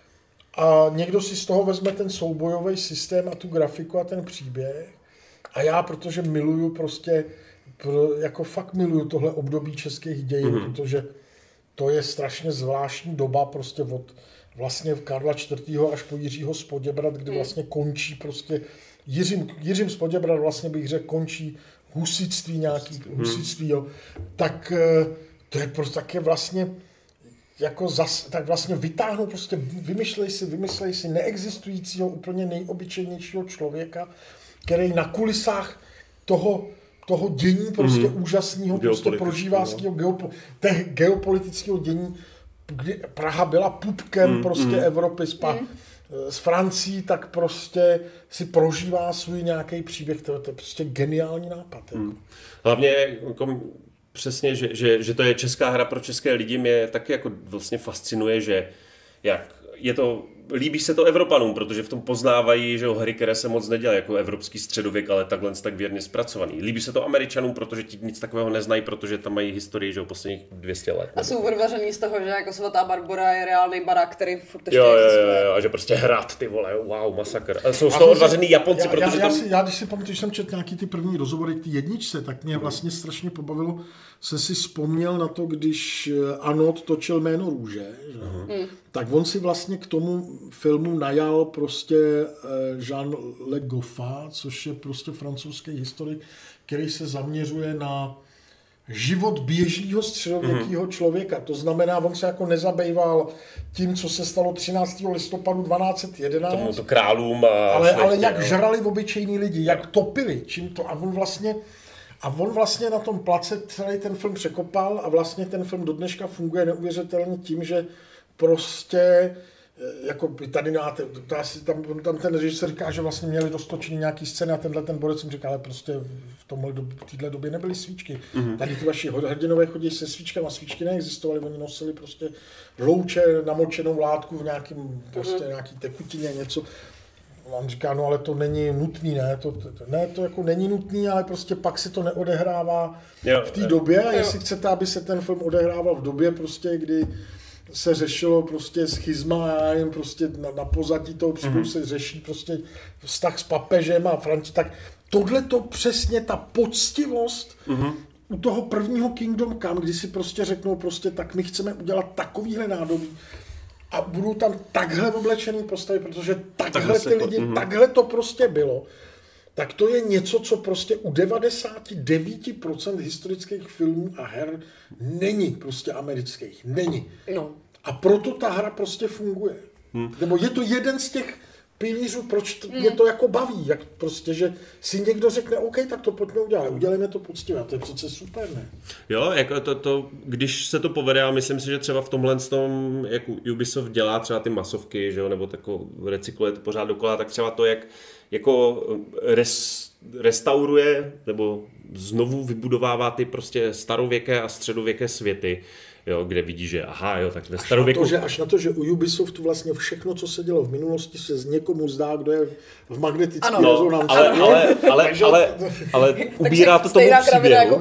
Speaker 3: A někdo si z toho vezme ten soubojový systém a tu grafiku a ten příběh. A já, protože miluju prostě, jako fakt miluju tohle období českých dějin, protože to je strašně zvláštní doba prostě od vlastně Karla IV. Až po Jiřího z Poděbrad, kdy vlastně končí prostě Jiřím z Poděbrad vlastně bych řekl, končí husitství nějaký, husitství, jo. Tak to je prostě také vlastně jako tak vlastně vytáhnou, prostě vymyslej si neexistujícího, úplně nejobyčejnějšího člověka, který na kulisách toho dění prostě úžasného, prostě prožíváckého geopolitického dění, kdy Praha byla pupkem prostě Evropy s Francií, tak prostě si prožívá svůj nějaký příběh, to je prostě geniální nápad. Jako.
Speaker 1: Hlavně jako, přesně, že to je česká hra pro české lidi, mě taky jako vlastně fascinuje, že jak je to, líbí se to Evropanům, protože v tom poznávají, že hry, které se moc nedělají, jako evropský středověk, ale takhle tak věrně zpracovaný. Líbí se to Američanům, protože ti nic takového neznají, protože tam mají historii, že posledních 200 let.
Speaker 2: A jsou odvařený z toho, že jako Svatá Barbora je reálný barák, který furt ještě
Speaker 1: existuje. Jo, a že prostě hrát, ty vole, wow, masakr. A jsou z toho odvařený Japonci, protože
Speaker 3: já když si pamatuju, že jsem četl nějaký ty první rozhovory k té jedničce, tak mě vlastně strašně pobavilo, jsem si vzpomněl na to, když Arnold točil Jméno růže, že? Tak on si vlastně k tomu filmu najal prostě Jean Le Goffin, což je prostě francouzský historik, který se zaměřuje na život běžného středověkého člověka. To znamená, on se jako nezabýval tím, co se stalo 13. listopadu 1211.
Speaker 1: Tomu králům
Speaker 3: ale jak žrali obyčejní lidi, jak topili, čím to. A on vlastně na tom place celý ten film překopal a vlastně ten film do dneška funguje neuvěřitelně tím, že prostě jako tady tam ten režisér říká, že vlastně měli dostočený nějaký scény a ten borec jim říká, ale prostě v téhle době nebyly svíčky. Tady ty vaši hrdinové chodí se svíčkami, svíčky neexistovaly, oni nosili prostě louče, namočenou látku v nějakým prostě nějaký tekutině, něco. On říká, no ale to není nutný, ne, to jako není nutný, ale prostě pak se to neodehrává v té době a jestli chcete, aby se ten film odehrával v době prostě, kdy se řešilo prostě schizma a jim prostě na pozadí toho příběhu se řeší prostě vztah s papežem a tak tohle to přesně ta poctivost u toho prvního Kingdom Come, kdy si prostě řeknou prostě tak my chceme udělat takovýhle nádobí a budou tam takhle oblečený postavy, protože takhle ty lidi, takhle to prostě bylo. Tak to je něco, co prostě u 99% historických filmů a her není prostě amerických. Není. No. A proto ta hra prostě funguje. Nebo je to jeden z těch pilířů, proč mě to jako baví. Jak prostě, že si někdo řekne, OK, tak to pojďme udělat. Udělejme to poctivě. To je přece super, ne?
Speaker 1: Jo, jako to, když se to povede, a myslím si, že třeba v tomhle tom, jak Ubisoft dělá třeba ty masovky, že jo, nebo tako recykluje to pořád dokola, tak třeba to, jak jako restauruje nebo znovu vybudovává ty prostě starověké a středověké světy, jo, kde vidí, že aha, jo, tak ve starověku...
Speaker 3: Až na to, že u Ubisoftu vlastně všechno, co se dělo v minulosti, se z někomu zdá, kdo je v magnetické rezonanci.
Speaker 1: Ale ubírá to tomu příběhu.
Speaker 2: Jako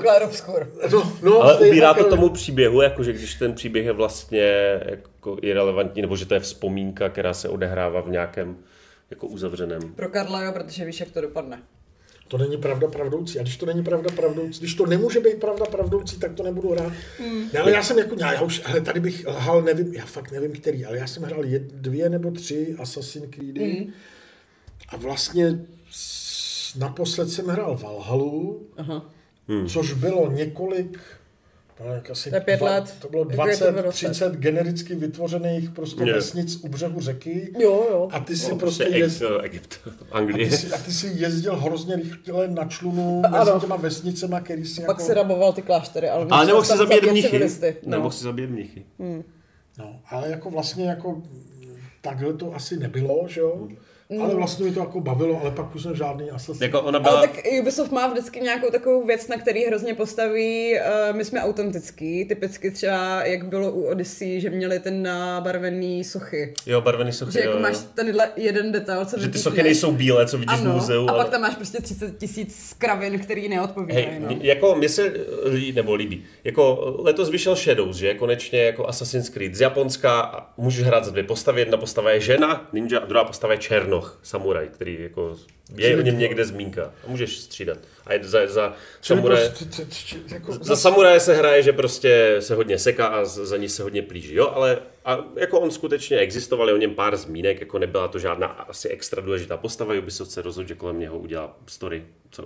Speaker 1: Ale ubírá to tomu příběhu, jakože když ten příběh je vlastně jako irelevantní, nebo že to je vzpomínka, která se odehrává v nějakém jako uzavřeném.
Speaker 2: Pro Karla, jo, protože víš, jak to dopadne.
Speaker 3: To není pravda pravdoucí. A když to není pravda pravdoucí, když to nemůže být pravda pravdoucí, tak to nebudu hrát. Ne, ale já jsem jako, ale tady bych lhal, nevím, já fakt nevím který, ale já jsem hrál 2 nebo 3 Assassin's Creedy a vlastně naposled jsem hrál Valhallu, což bylo několik Asi
Speaker 2: to je 5 let.
Speaker 3: To bylo 20-30 genericky vytvořených prostě vesnic u břehu řeky.
Speaker 2: Jo.
Speaker 3: A ty si prostě jezdil...
Speaker 1: Egypt, Anglie.
Speaker 3: A ty si jezdil hrozně rychle na člunu mezi těma vesnicema, který si
Speaker 2: Pak si raboval ty kláštery.
Speaker 1: Ale nemohl si zabít mnichy. Nemohl si zabít mnichy.
Speaker 3: No, ale jako vlastně jako takhle to asi nebylo, že jo? Ale vlastně mi to jako bavilo, ale pak už jsem žádný Assassin.
Speaker 1: Jako ona byla...
Speaker 2: Ale tak Ubisoft má vždycky nějakou takovou věc, na který hrozně postaví, my jsme autentický, typicky třeba jak bylo u Odyssey, že měli ten nabarvený sochy.
Speaker 1: Jo, barvený sochy,
Speaker 2: že jako máš tenhle jeden detail, co
Speaker 1: že ty sochy nejsou bílé, co vidíš v muzeu.
Speaker 2: A pak tam máš prostě 30 000 kravin, který neodpovídají.
Speaker 1: Hej, jako mě se líbí. Jako letos vyšel Shadows, že konečně jako Assassin's Creed z Japonska, můžeš hrát za 2 postavy, jedna postava je žena, ninja, a druhá postava je černoch, samuraj, který jako je o něm někde zmínka. A můžeš střídat. A za samuraje... Za samuraje se hraje, že prostě se hodně seká a za ní se hodně plíží. Jo, ale a jako on skutečně existoval, je o něm pár zmínek, jako nebyla to žádná asi extra důležitá postava, Ubisoft se rozhodl, že kolem něho udělá story.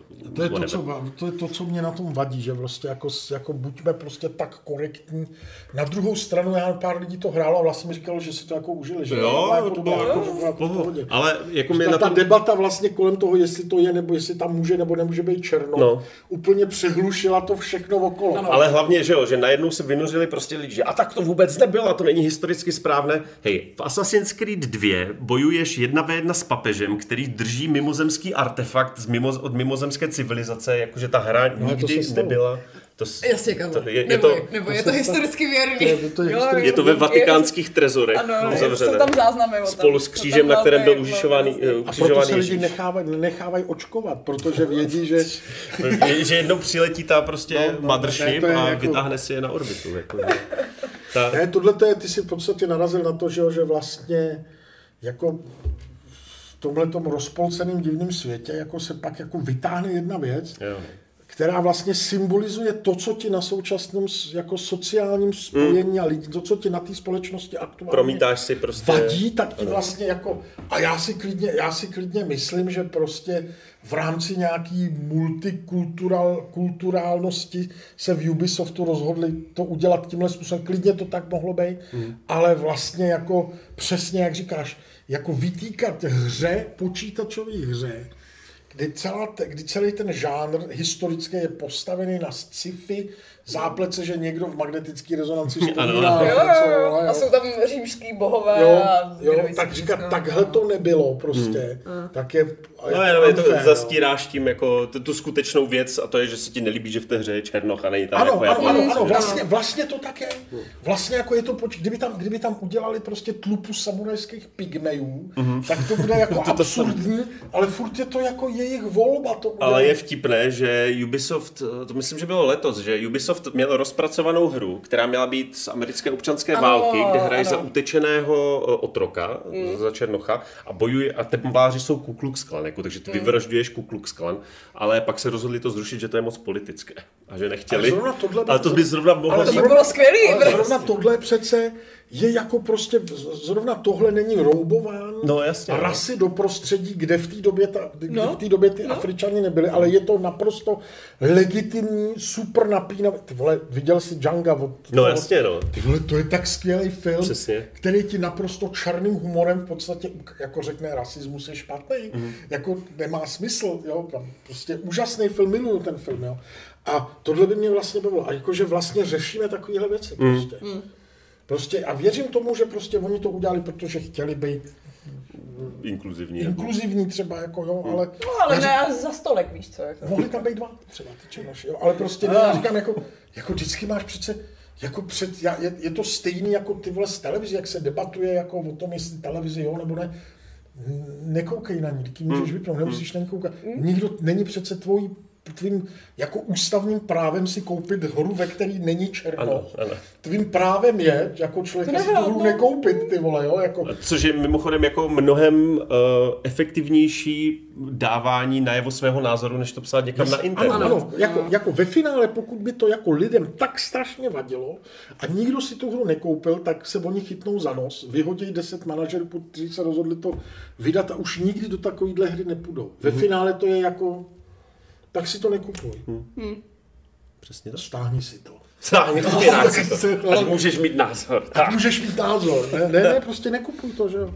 Speaker 3: To je to, co mě na tom vadí, že prostě jako buďme prostě tak korektní. Na druhou stranu pár lidí to hrálo a vlastně mi říkalo, že si to jako užili. Že
Speaker 1: jo, to bylo ale jako mě na
Speaker 3: ta debata vlastně kolem toho, jestli to je, nebo jestli tam může nebo nemůže být černo, úplně přehlušila to všechno okolo.
Speaker 1: Ano. Ale hlavně, že najednou se vynořili prostě lidi, že a tak to vůbec nebylo, a to není historicky správné. Hej, v Assassin's Creed 2 bojuješ 1v1 s papežem, který drží mimozemský artefakt od mimozemské civilizace, jakože ta hra nikdy nebyla.
Speaker 2: Jasně, je to historicky věrný.
Speaker 1: Je to ve vatikánských trezorech.
Speaker 2: Ano, jsou tam záznamy o tom.
Speaker 1: Spolu s křížem, na kterém byl ukřižovaný
Speaker 3: A proto se lidi nechávají očkovat, protože vědí, že...
Speaker 1: že jednou přiletí ta prostě mothership a vytáhne si je na orbitu.
Speaker 3: Ne, tohle ty si v podstatě narazil na to, že vlastně jako v tomhletom rozpolceným divným světě jako se pak jako vytáhne jedna věc, která vlastně symbolizuje to, co ti na současném jako sociálním spojení a lidi, to, co ti na té společnosti aktuálně
Speaker 1: promítáš si prostě
Speaker 3: vadí, tak ti vlastně jako a já si klidně myslím, že prostě v rámci nějaký multikulturálnosti se v Ubisoftu rozhodli to udělat tímhle způsobem. Klidně to tak mohlo být, ale vlastně jako přesně jak říkáš, jako vytýkat hře, počítačové hře, kdy celý ten žánr historický je postavený na sci-fi záplece, že někdo v magnetické rezonanci vzpomíná.
Speaker 2: A jsou tam římský bohové.
Speaker 3: Tak říkat, takhle to nebylo prostě. Tak je
Speaker 1: to zastíráš tím jako tu skutečnou věc a to je, že se ti nelíbí, že v té hře je černoch a není tam
Speaker 3: ano, vlastně to tak je. Vlastně jako je to, kdyby tam udělali prostě tlupu samurajských pygmejů, tak to bude jako absurdní, ale furt je to jako jejich volba.
Speaker 1: Ale je vtipné, že Ubisoft, to myslím, že bylo letos, že Ubisoft měl rozpracovanou hru, která měla být z americké občanské války, kde hraješ za utečeného otroka, za černocha a bojuje a templáři jsou Ku Klux Klan, jako, takže ty vyvražďuješ Ku Klux Klan, ale pak se rozhodli to zrušit, že to je moc politické a že nechtěli. Ale to by zrovna mohlo
Speaker 2: být. To bylo skvělý.
Speaker 3: Ale zrovna tohle přece je jako prostě, zrovna tohle není roubován rasy do prostředí, kde v té době ty Afričani nebyli, ale je to naprosto legitimní, super napínavý. Ty vole, viděl jsi Django Ty vole, to je tak skvělý film, který ti naprosto černým humorem v podstatě jako řekne, rasismus je špatný, jako nemá smysl, jo, prostě úžasný film, miluju ten film, jo. A tohle by mě vlastně bavilo, a jakože vlastně řešíme takovéhle věci prostě. Prostě a věřím tomu, že prostě oni to udělali, protože chtěli být inkluzivní třeba, jako jo, ale...
Speaker 2: No, ale ne za stolek, víš co, jako.
Speaker 3: Mohli tam být 2 třeba, ty černoši, jo, ale prostě já říkám, jako vždycky máš přece, jako je to stejný jako ty vole z televize, jak se debatuje jako o tom, jestli televizi jo nebo ne, nekoukej na ní, díky můžeš vypnout, nemusíš na ní koukat, nikdo není přece tvým jako ústavním právem si koupit hru, ve který není černo.
Speaker 1: Ano.
Speaker 3: Tvým právem je, jako člověka si tu hru nekoupit, ty vole, jo. Jako...
Speaker 1: Což je mimochodem jako mnohem efektivnější dávání najevo svého názoru, než to psát někam na internet.
Speaker 3: Ano, jako ve finále, pokud by to jako lidem tak strašně vadilo a nikdo si tu hru nekoupil, tak se oni chytnou za nos, vyhodí 10 manažerů, kteří se rozhodli to vydat a už nikdy do takovýhle hry nepůjdou. Ve finále to je jako tak si to nekupuj.
Speaker 1: Přesně tak.
Speaker 3: Stáhni si to.
Speaker 1: Sáhni kopíráci to. Až můžeš mít názor.
Speaker 3: Můžeš mít názor. Ne, prostě nekupuj to, že jo.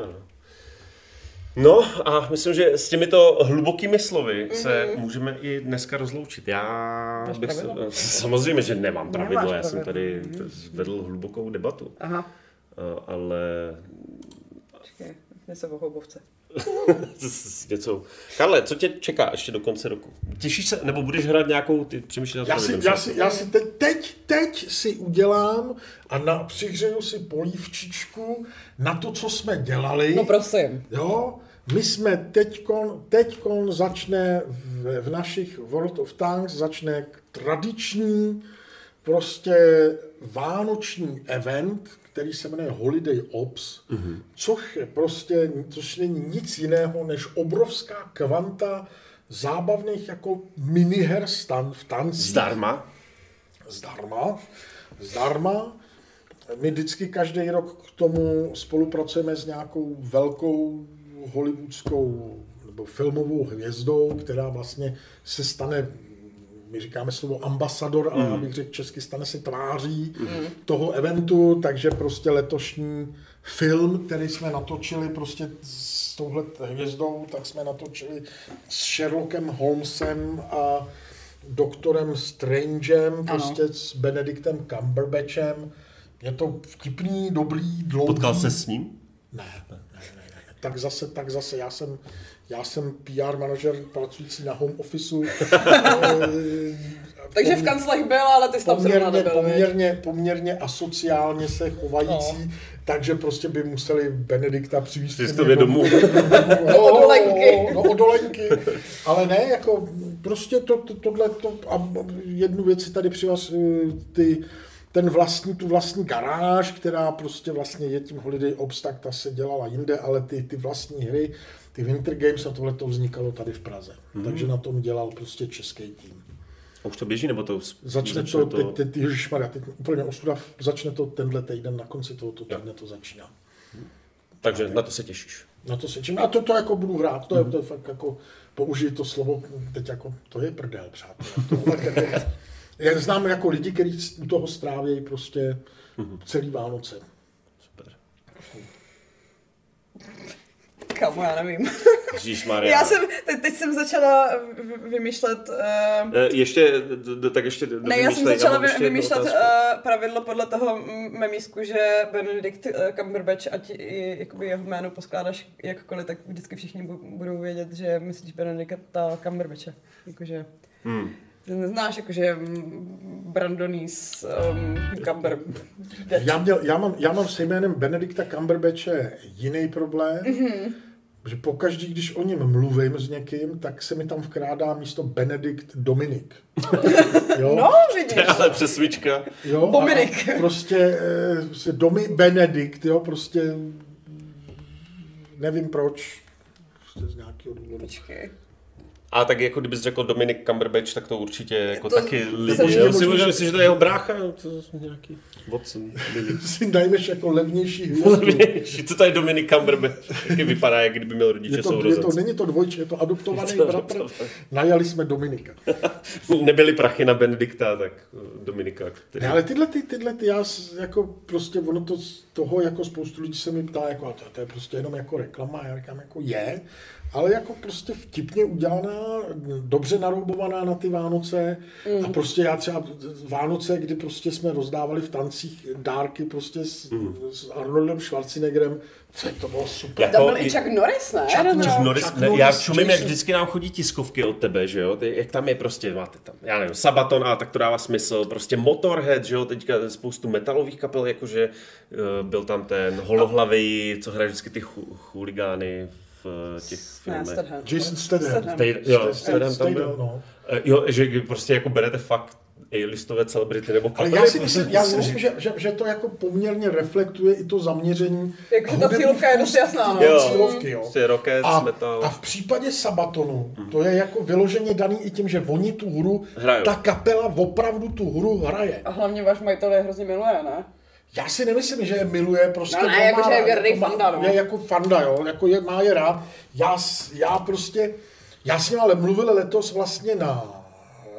Speaker 1: No a myslím, že s těmito hlubokými slovy se můžeme i dneska rozloučit. Já bych samozřejmě, že nemám pravidlo, já jsem tady vedl hlubokou debatu.
Speaker 2: Aha.
Speaker 1: Ale...
Speaker 2: Počkej, něco o houbovce.
Speaker 1: Něco. Karle, co tě čeká ještě do konce roku? Těšíš se, nebo budeš hrát nějakou, ty přemýšlíš na
Speaker 3: Já si teď si udělám a přihřeju si polívčičku na to, co jsme dělali.
Speaker 2: No prosím.
Speaker 3: Jo, my jsme teďkon začne v našich World of Tanks začne tradiční prostě vánoční event, který se jmenuje Holiday Ops, což není nic jiného než obrovská kvanta zábavných jako miniher v tancích. Zdarma. My vždycky každý rok k tomu spolupracujeme s nějakou velkou hollywoodskou nebo filmovou hvězdou, která vlastně se stane, my říkáme slovo ambasador, ale já bych řekl česky, stane se tváří toho eventu, takže prostě letošní film, který jsme natočili prostě s touhle hvězdou, tak jsme natočili s Sherlockem Holmesem a doktorem Strangem, prostě s Benedictem Cumberbatchem. Je to vtipný, dobrý, dlouhý.
Speaker 1: Potkal se s ním?
Speaker 3: Ne. Tak zase, já jsem PR manažer pracující na home officeu.
Speaker 2: Takže v kanclech byl, ale ty jsi tam zrovna nebyl.
Speaker 3: Poměrně asociálně se chovající, takže prostě by museli Benedikta přivést
Speaker 1: domů.
Speaker 3: O dolenky. Ale ne, jako prostě tohleto, a jednu věc si tady přivaz tu vlastní garáž, která prostě vlastně je tím Holiday Ops, tak ta se dělala jinde, ale ty vlastní hry, ty Winter Games a tohleto vznikalo tady v Praze. Takže na tom dělal prostě český tým.
Speaker 1: A už to běží, nebo to
Speaker 3: začne to? Teď úplně ostuda, začne to tenhle týden, na konci tohoto týdne to začíná.
Speaker 1: Takže na to se těšíš.
Speaker 3: Na to se těším. A to jako budu hrát, to je fakt jako, použiji to slovo, teď jako, to je prdel, přátelé. Já znám jako lidi, kteří u toho strávějí prostě celý Vánoce.
Speaker 1: Super.
Speaker 2: Kamu, já nevím.
Speaker 1: Ježišmarja.
Speaker 2: Teď jsem začala vymýšlet... Já jsem začala vymýšlet pravidlo podle toho memísku, že Benedict Cumberbatch, ať jakoby jeho jméno poskládáš jakkoliv, tak vždycky všichni budou vědět, že myslíš Benedicta Cumberbatche. Jakože... Ty neznáš, jakože Brandonis Cumberbatch.
Speaker 3: Já mám se jménem Benedicta Cumberbatche jiný problém, že pokaždý, když o něm mluvím s někým, tak se mi tam vkrádá místo Benedikt Dominik. Jo?
Speaker 2: No, vidíš.
Speaker 1: To je ale přesvička.
Speaker 2: Dominik.
Speaker 3: Prostě Benedikt, jo, prostě nevím proč. Prostě z nějakého důvodu.
Speaker 2: Počkej.
Speaker 1: A tak jako kdybys řekl Dominik Cumberbatch, tak to určitě jako to taky lidi. Já si můžu myslít, že to je jeho brácha, to jsou nějaký Watson.
Speaker 3: Si najmeš jako levnější
Speaker 1: hvězdu. Co to je Dominik Cumberbatch? Taky vypadá, jak kdyby měl rodiče sourozence.
Speaker 3: Není to dvojče, je to adoptovaný bratr. Najali jsme Dominika.
Speaker 1: Nebyly prachy na Benedikta, tak Dominika.
Speaker 3: Který... Ne, ale tyhle, já jako prostě ono to z toho jako spoustu lidí se mi ptá, jako to je prostě jenom jako reklama, já říkám jako je, ale jako prostě vtipně udělaná, dobře naroubovaná na ty Vánoce a prostě já třeba Vánoce, kdy prostě jsme rozdávali v tancích dárky prostě s Arnoldem Schwarzeneggerem, to bylo super.
Speaker 2: To byl i Chuck Norris, ne?
Speaker 1: Chuck Norris, já čumím, jak vždycky nám chodí tiskovky od tebe, že jo, jak tam je prostě, máte tam, já nevím, Sabaton, a tak to dává smysl, prostě Motorhead, že jo, teďka spoustu metalových kapel, jakože byl tam ten holohlavý, co hraje vždycky ty chuligány v těch filmech.
Speaker 3: Jason Statham.
Speaker 1: Statham tam byl. No. Jo, že prostě jako berete fakt A-listové celebrity nebo kapely.
Speaker 3: Ale já si myslím, že to jako poměrně reflektuje i to zaměření.
Speaker 2: Jakože ta cílovka je dost jasná.
Speaker 3: Cílovky, jo.
Speaker 1: Rockets, metal.
Speaker 3: A v případě Sabatonu, to je jako vyloženě daný i tím, že oni tu hru, ta kapela opravdu tu hru hraje.
Speaker 2: A hlavně váš majitel je hrozně miluje, ne?
Speaker 3: Já si nemyslím, že je miluje, prostě
Speaker 2: no, ne, jakože je věrný fanda, no.
Speaker 3: Je jako fanda, jo, jako má je rád. Já s ním ale mluvil letos vlastně na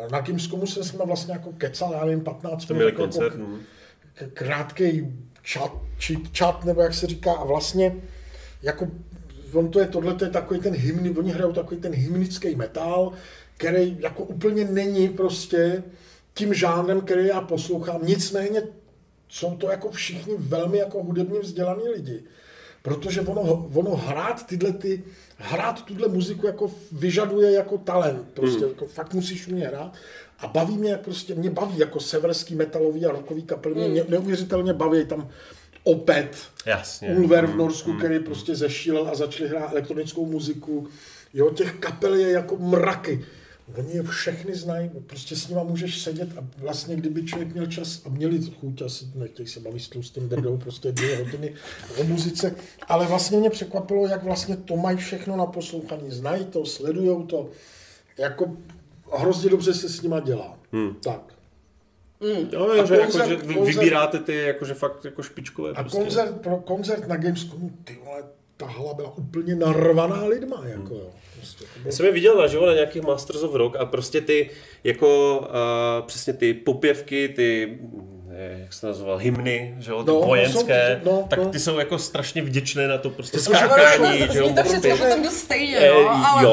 Speaker 3: na Gamescomu jsem s nimi vlastně jako kecal, já nevím, 15
Speaker 1: minut. Měli koncert.
Speaker 3: Jako krátkej chat, nebo jak se říká, a vlastně jako tohle je takový ten hymny, oni hrajou takový ten hymnický metal, který jako úplně není prostě tím žánrem, který já poslouchám, nicméně jsou to jako všichni velmi jako hudebně vzdělaní lidi. Protože ono hrát tuhle muziku jako vyžaduje jako talent, prostě jako fakt musíš umět hrát. A baví mě baví jako severský metalový a rockový kapely, mě neuvěřitelně baví tam Opeth, Ulver v Norsku, který prostě zešílel a začali hrát elektronickou muziku. Jo, těch kapel je jako mraky. Oni je všechny znají, prostě s nima můžeš sedět a vlastně kdyby člověk měl čas a měli chuť, asi nechtějí se bavit s tlustým drdou prostě 2 hodiny o muzice, ale vlastně mě překvapilo, jak vlastně to mají všechno na poslouchaní, znají to, sledujou to, jako hrozně dobře se s nima dělá. Tak.
Speaker 1: Jo, že vybíráte ty jakože fakt jako špičkové.
Speaker 3: A prostě. koncert na Gamescomu, ty vole, ta hala byla úplně narvaná lidma, jako jo. Prostě,
Speaker 1: Já jsem je viděl naživo na nějakých Masters of Rock a prostě ty jako přesně ty popěvky, ty jak se nazval, hymny, že jo, ty vojenské, tak ty jsou jako strašně vděčné na to prostě skákání, že jo.
Speaker 2: Zní to všechno potom dost stejně, jo.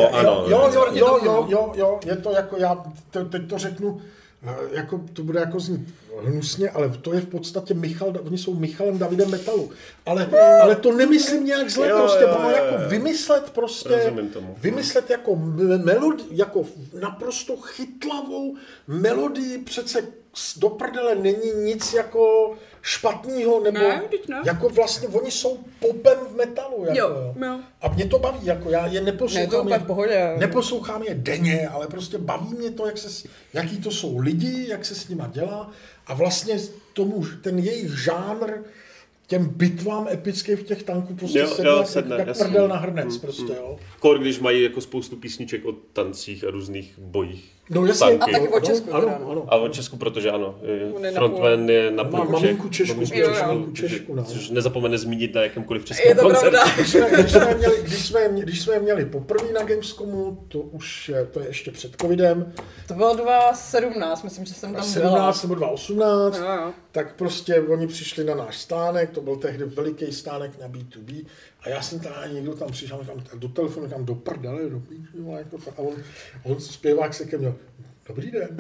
Speaker 3: Jo, je to jako teď to řeknu, jako to bude jako znít hnusně, ale to je v podstatě oni jsou Michalem Davidem metalu. Ale to nemyslím nějak zle, jako vymyslet jako melodii, jako naprosto chytlavou melodii, přece do prdele není nic jako špatného, nebo jako vlastně oni jsou popem v metalu. Jako, jo. A mě to baví, jako já je neposlouchám je denně, ale prostě baví mě to, jaký to jsou lidi, jak se s nima dělá a vlastně ten jejich žánr těm bitvám epickým v těch tanků prostě sedne jak prdel na hrnec prostě, jo.
Speaker 1: Kor, když mají jako spoustu písniček o tancích a různých bojích.
Speaker 3: No jasně.
Speaker 2: A taky o Česku.
Speaker 3: Ano.
Speaker 1: A o Česku, protože ano, frontman je na půl
Speaker 3: maminku Češku.
Speaker 1: Což nezapomene zmínit na jakémkoliv českém koncertu.
Speaker 3: Když jsme je měli poprvé na Gamescomu, to je ještě před covidem.
Speaker 2: To bylo 2017, myslím, že jsem tam byla.
Speaker 3: 17 nebo 2018, tak prostě oni přišli na náš stánek, to byl tehdy veliký stánek na B2B a já jsem tam, někdo tam přišel do telefonu, tam do prdele, a on zpěvák se ke mně, dobrý den.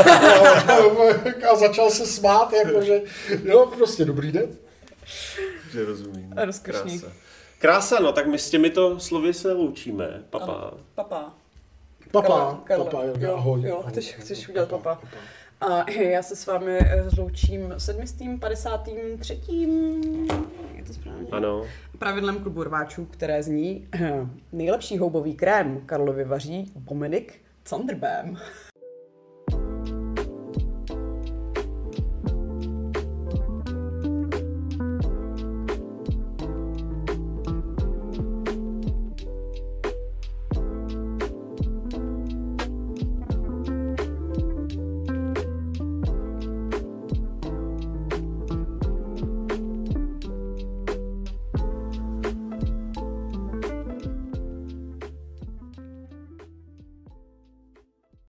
Speaker 3: A začal se smát, jakože, jo, prostě dobrý den.
Speaker 1: Že rozumím.
Speaker 2: Krása,
Speaker 1: no tak my s těmito slovy se loučíme. Papa.
Speaker 3: Papa, ahoj.
Speaker 2: Jo, chceš udělat papa. A já se s vámi zloučím 753. Je to správně?
Speaker 1: Ano.
Speaker 2: Pravidlem klubu rváčů, které zní nejlepší houbový krém Karlovi vaří Dominik Thunderbam.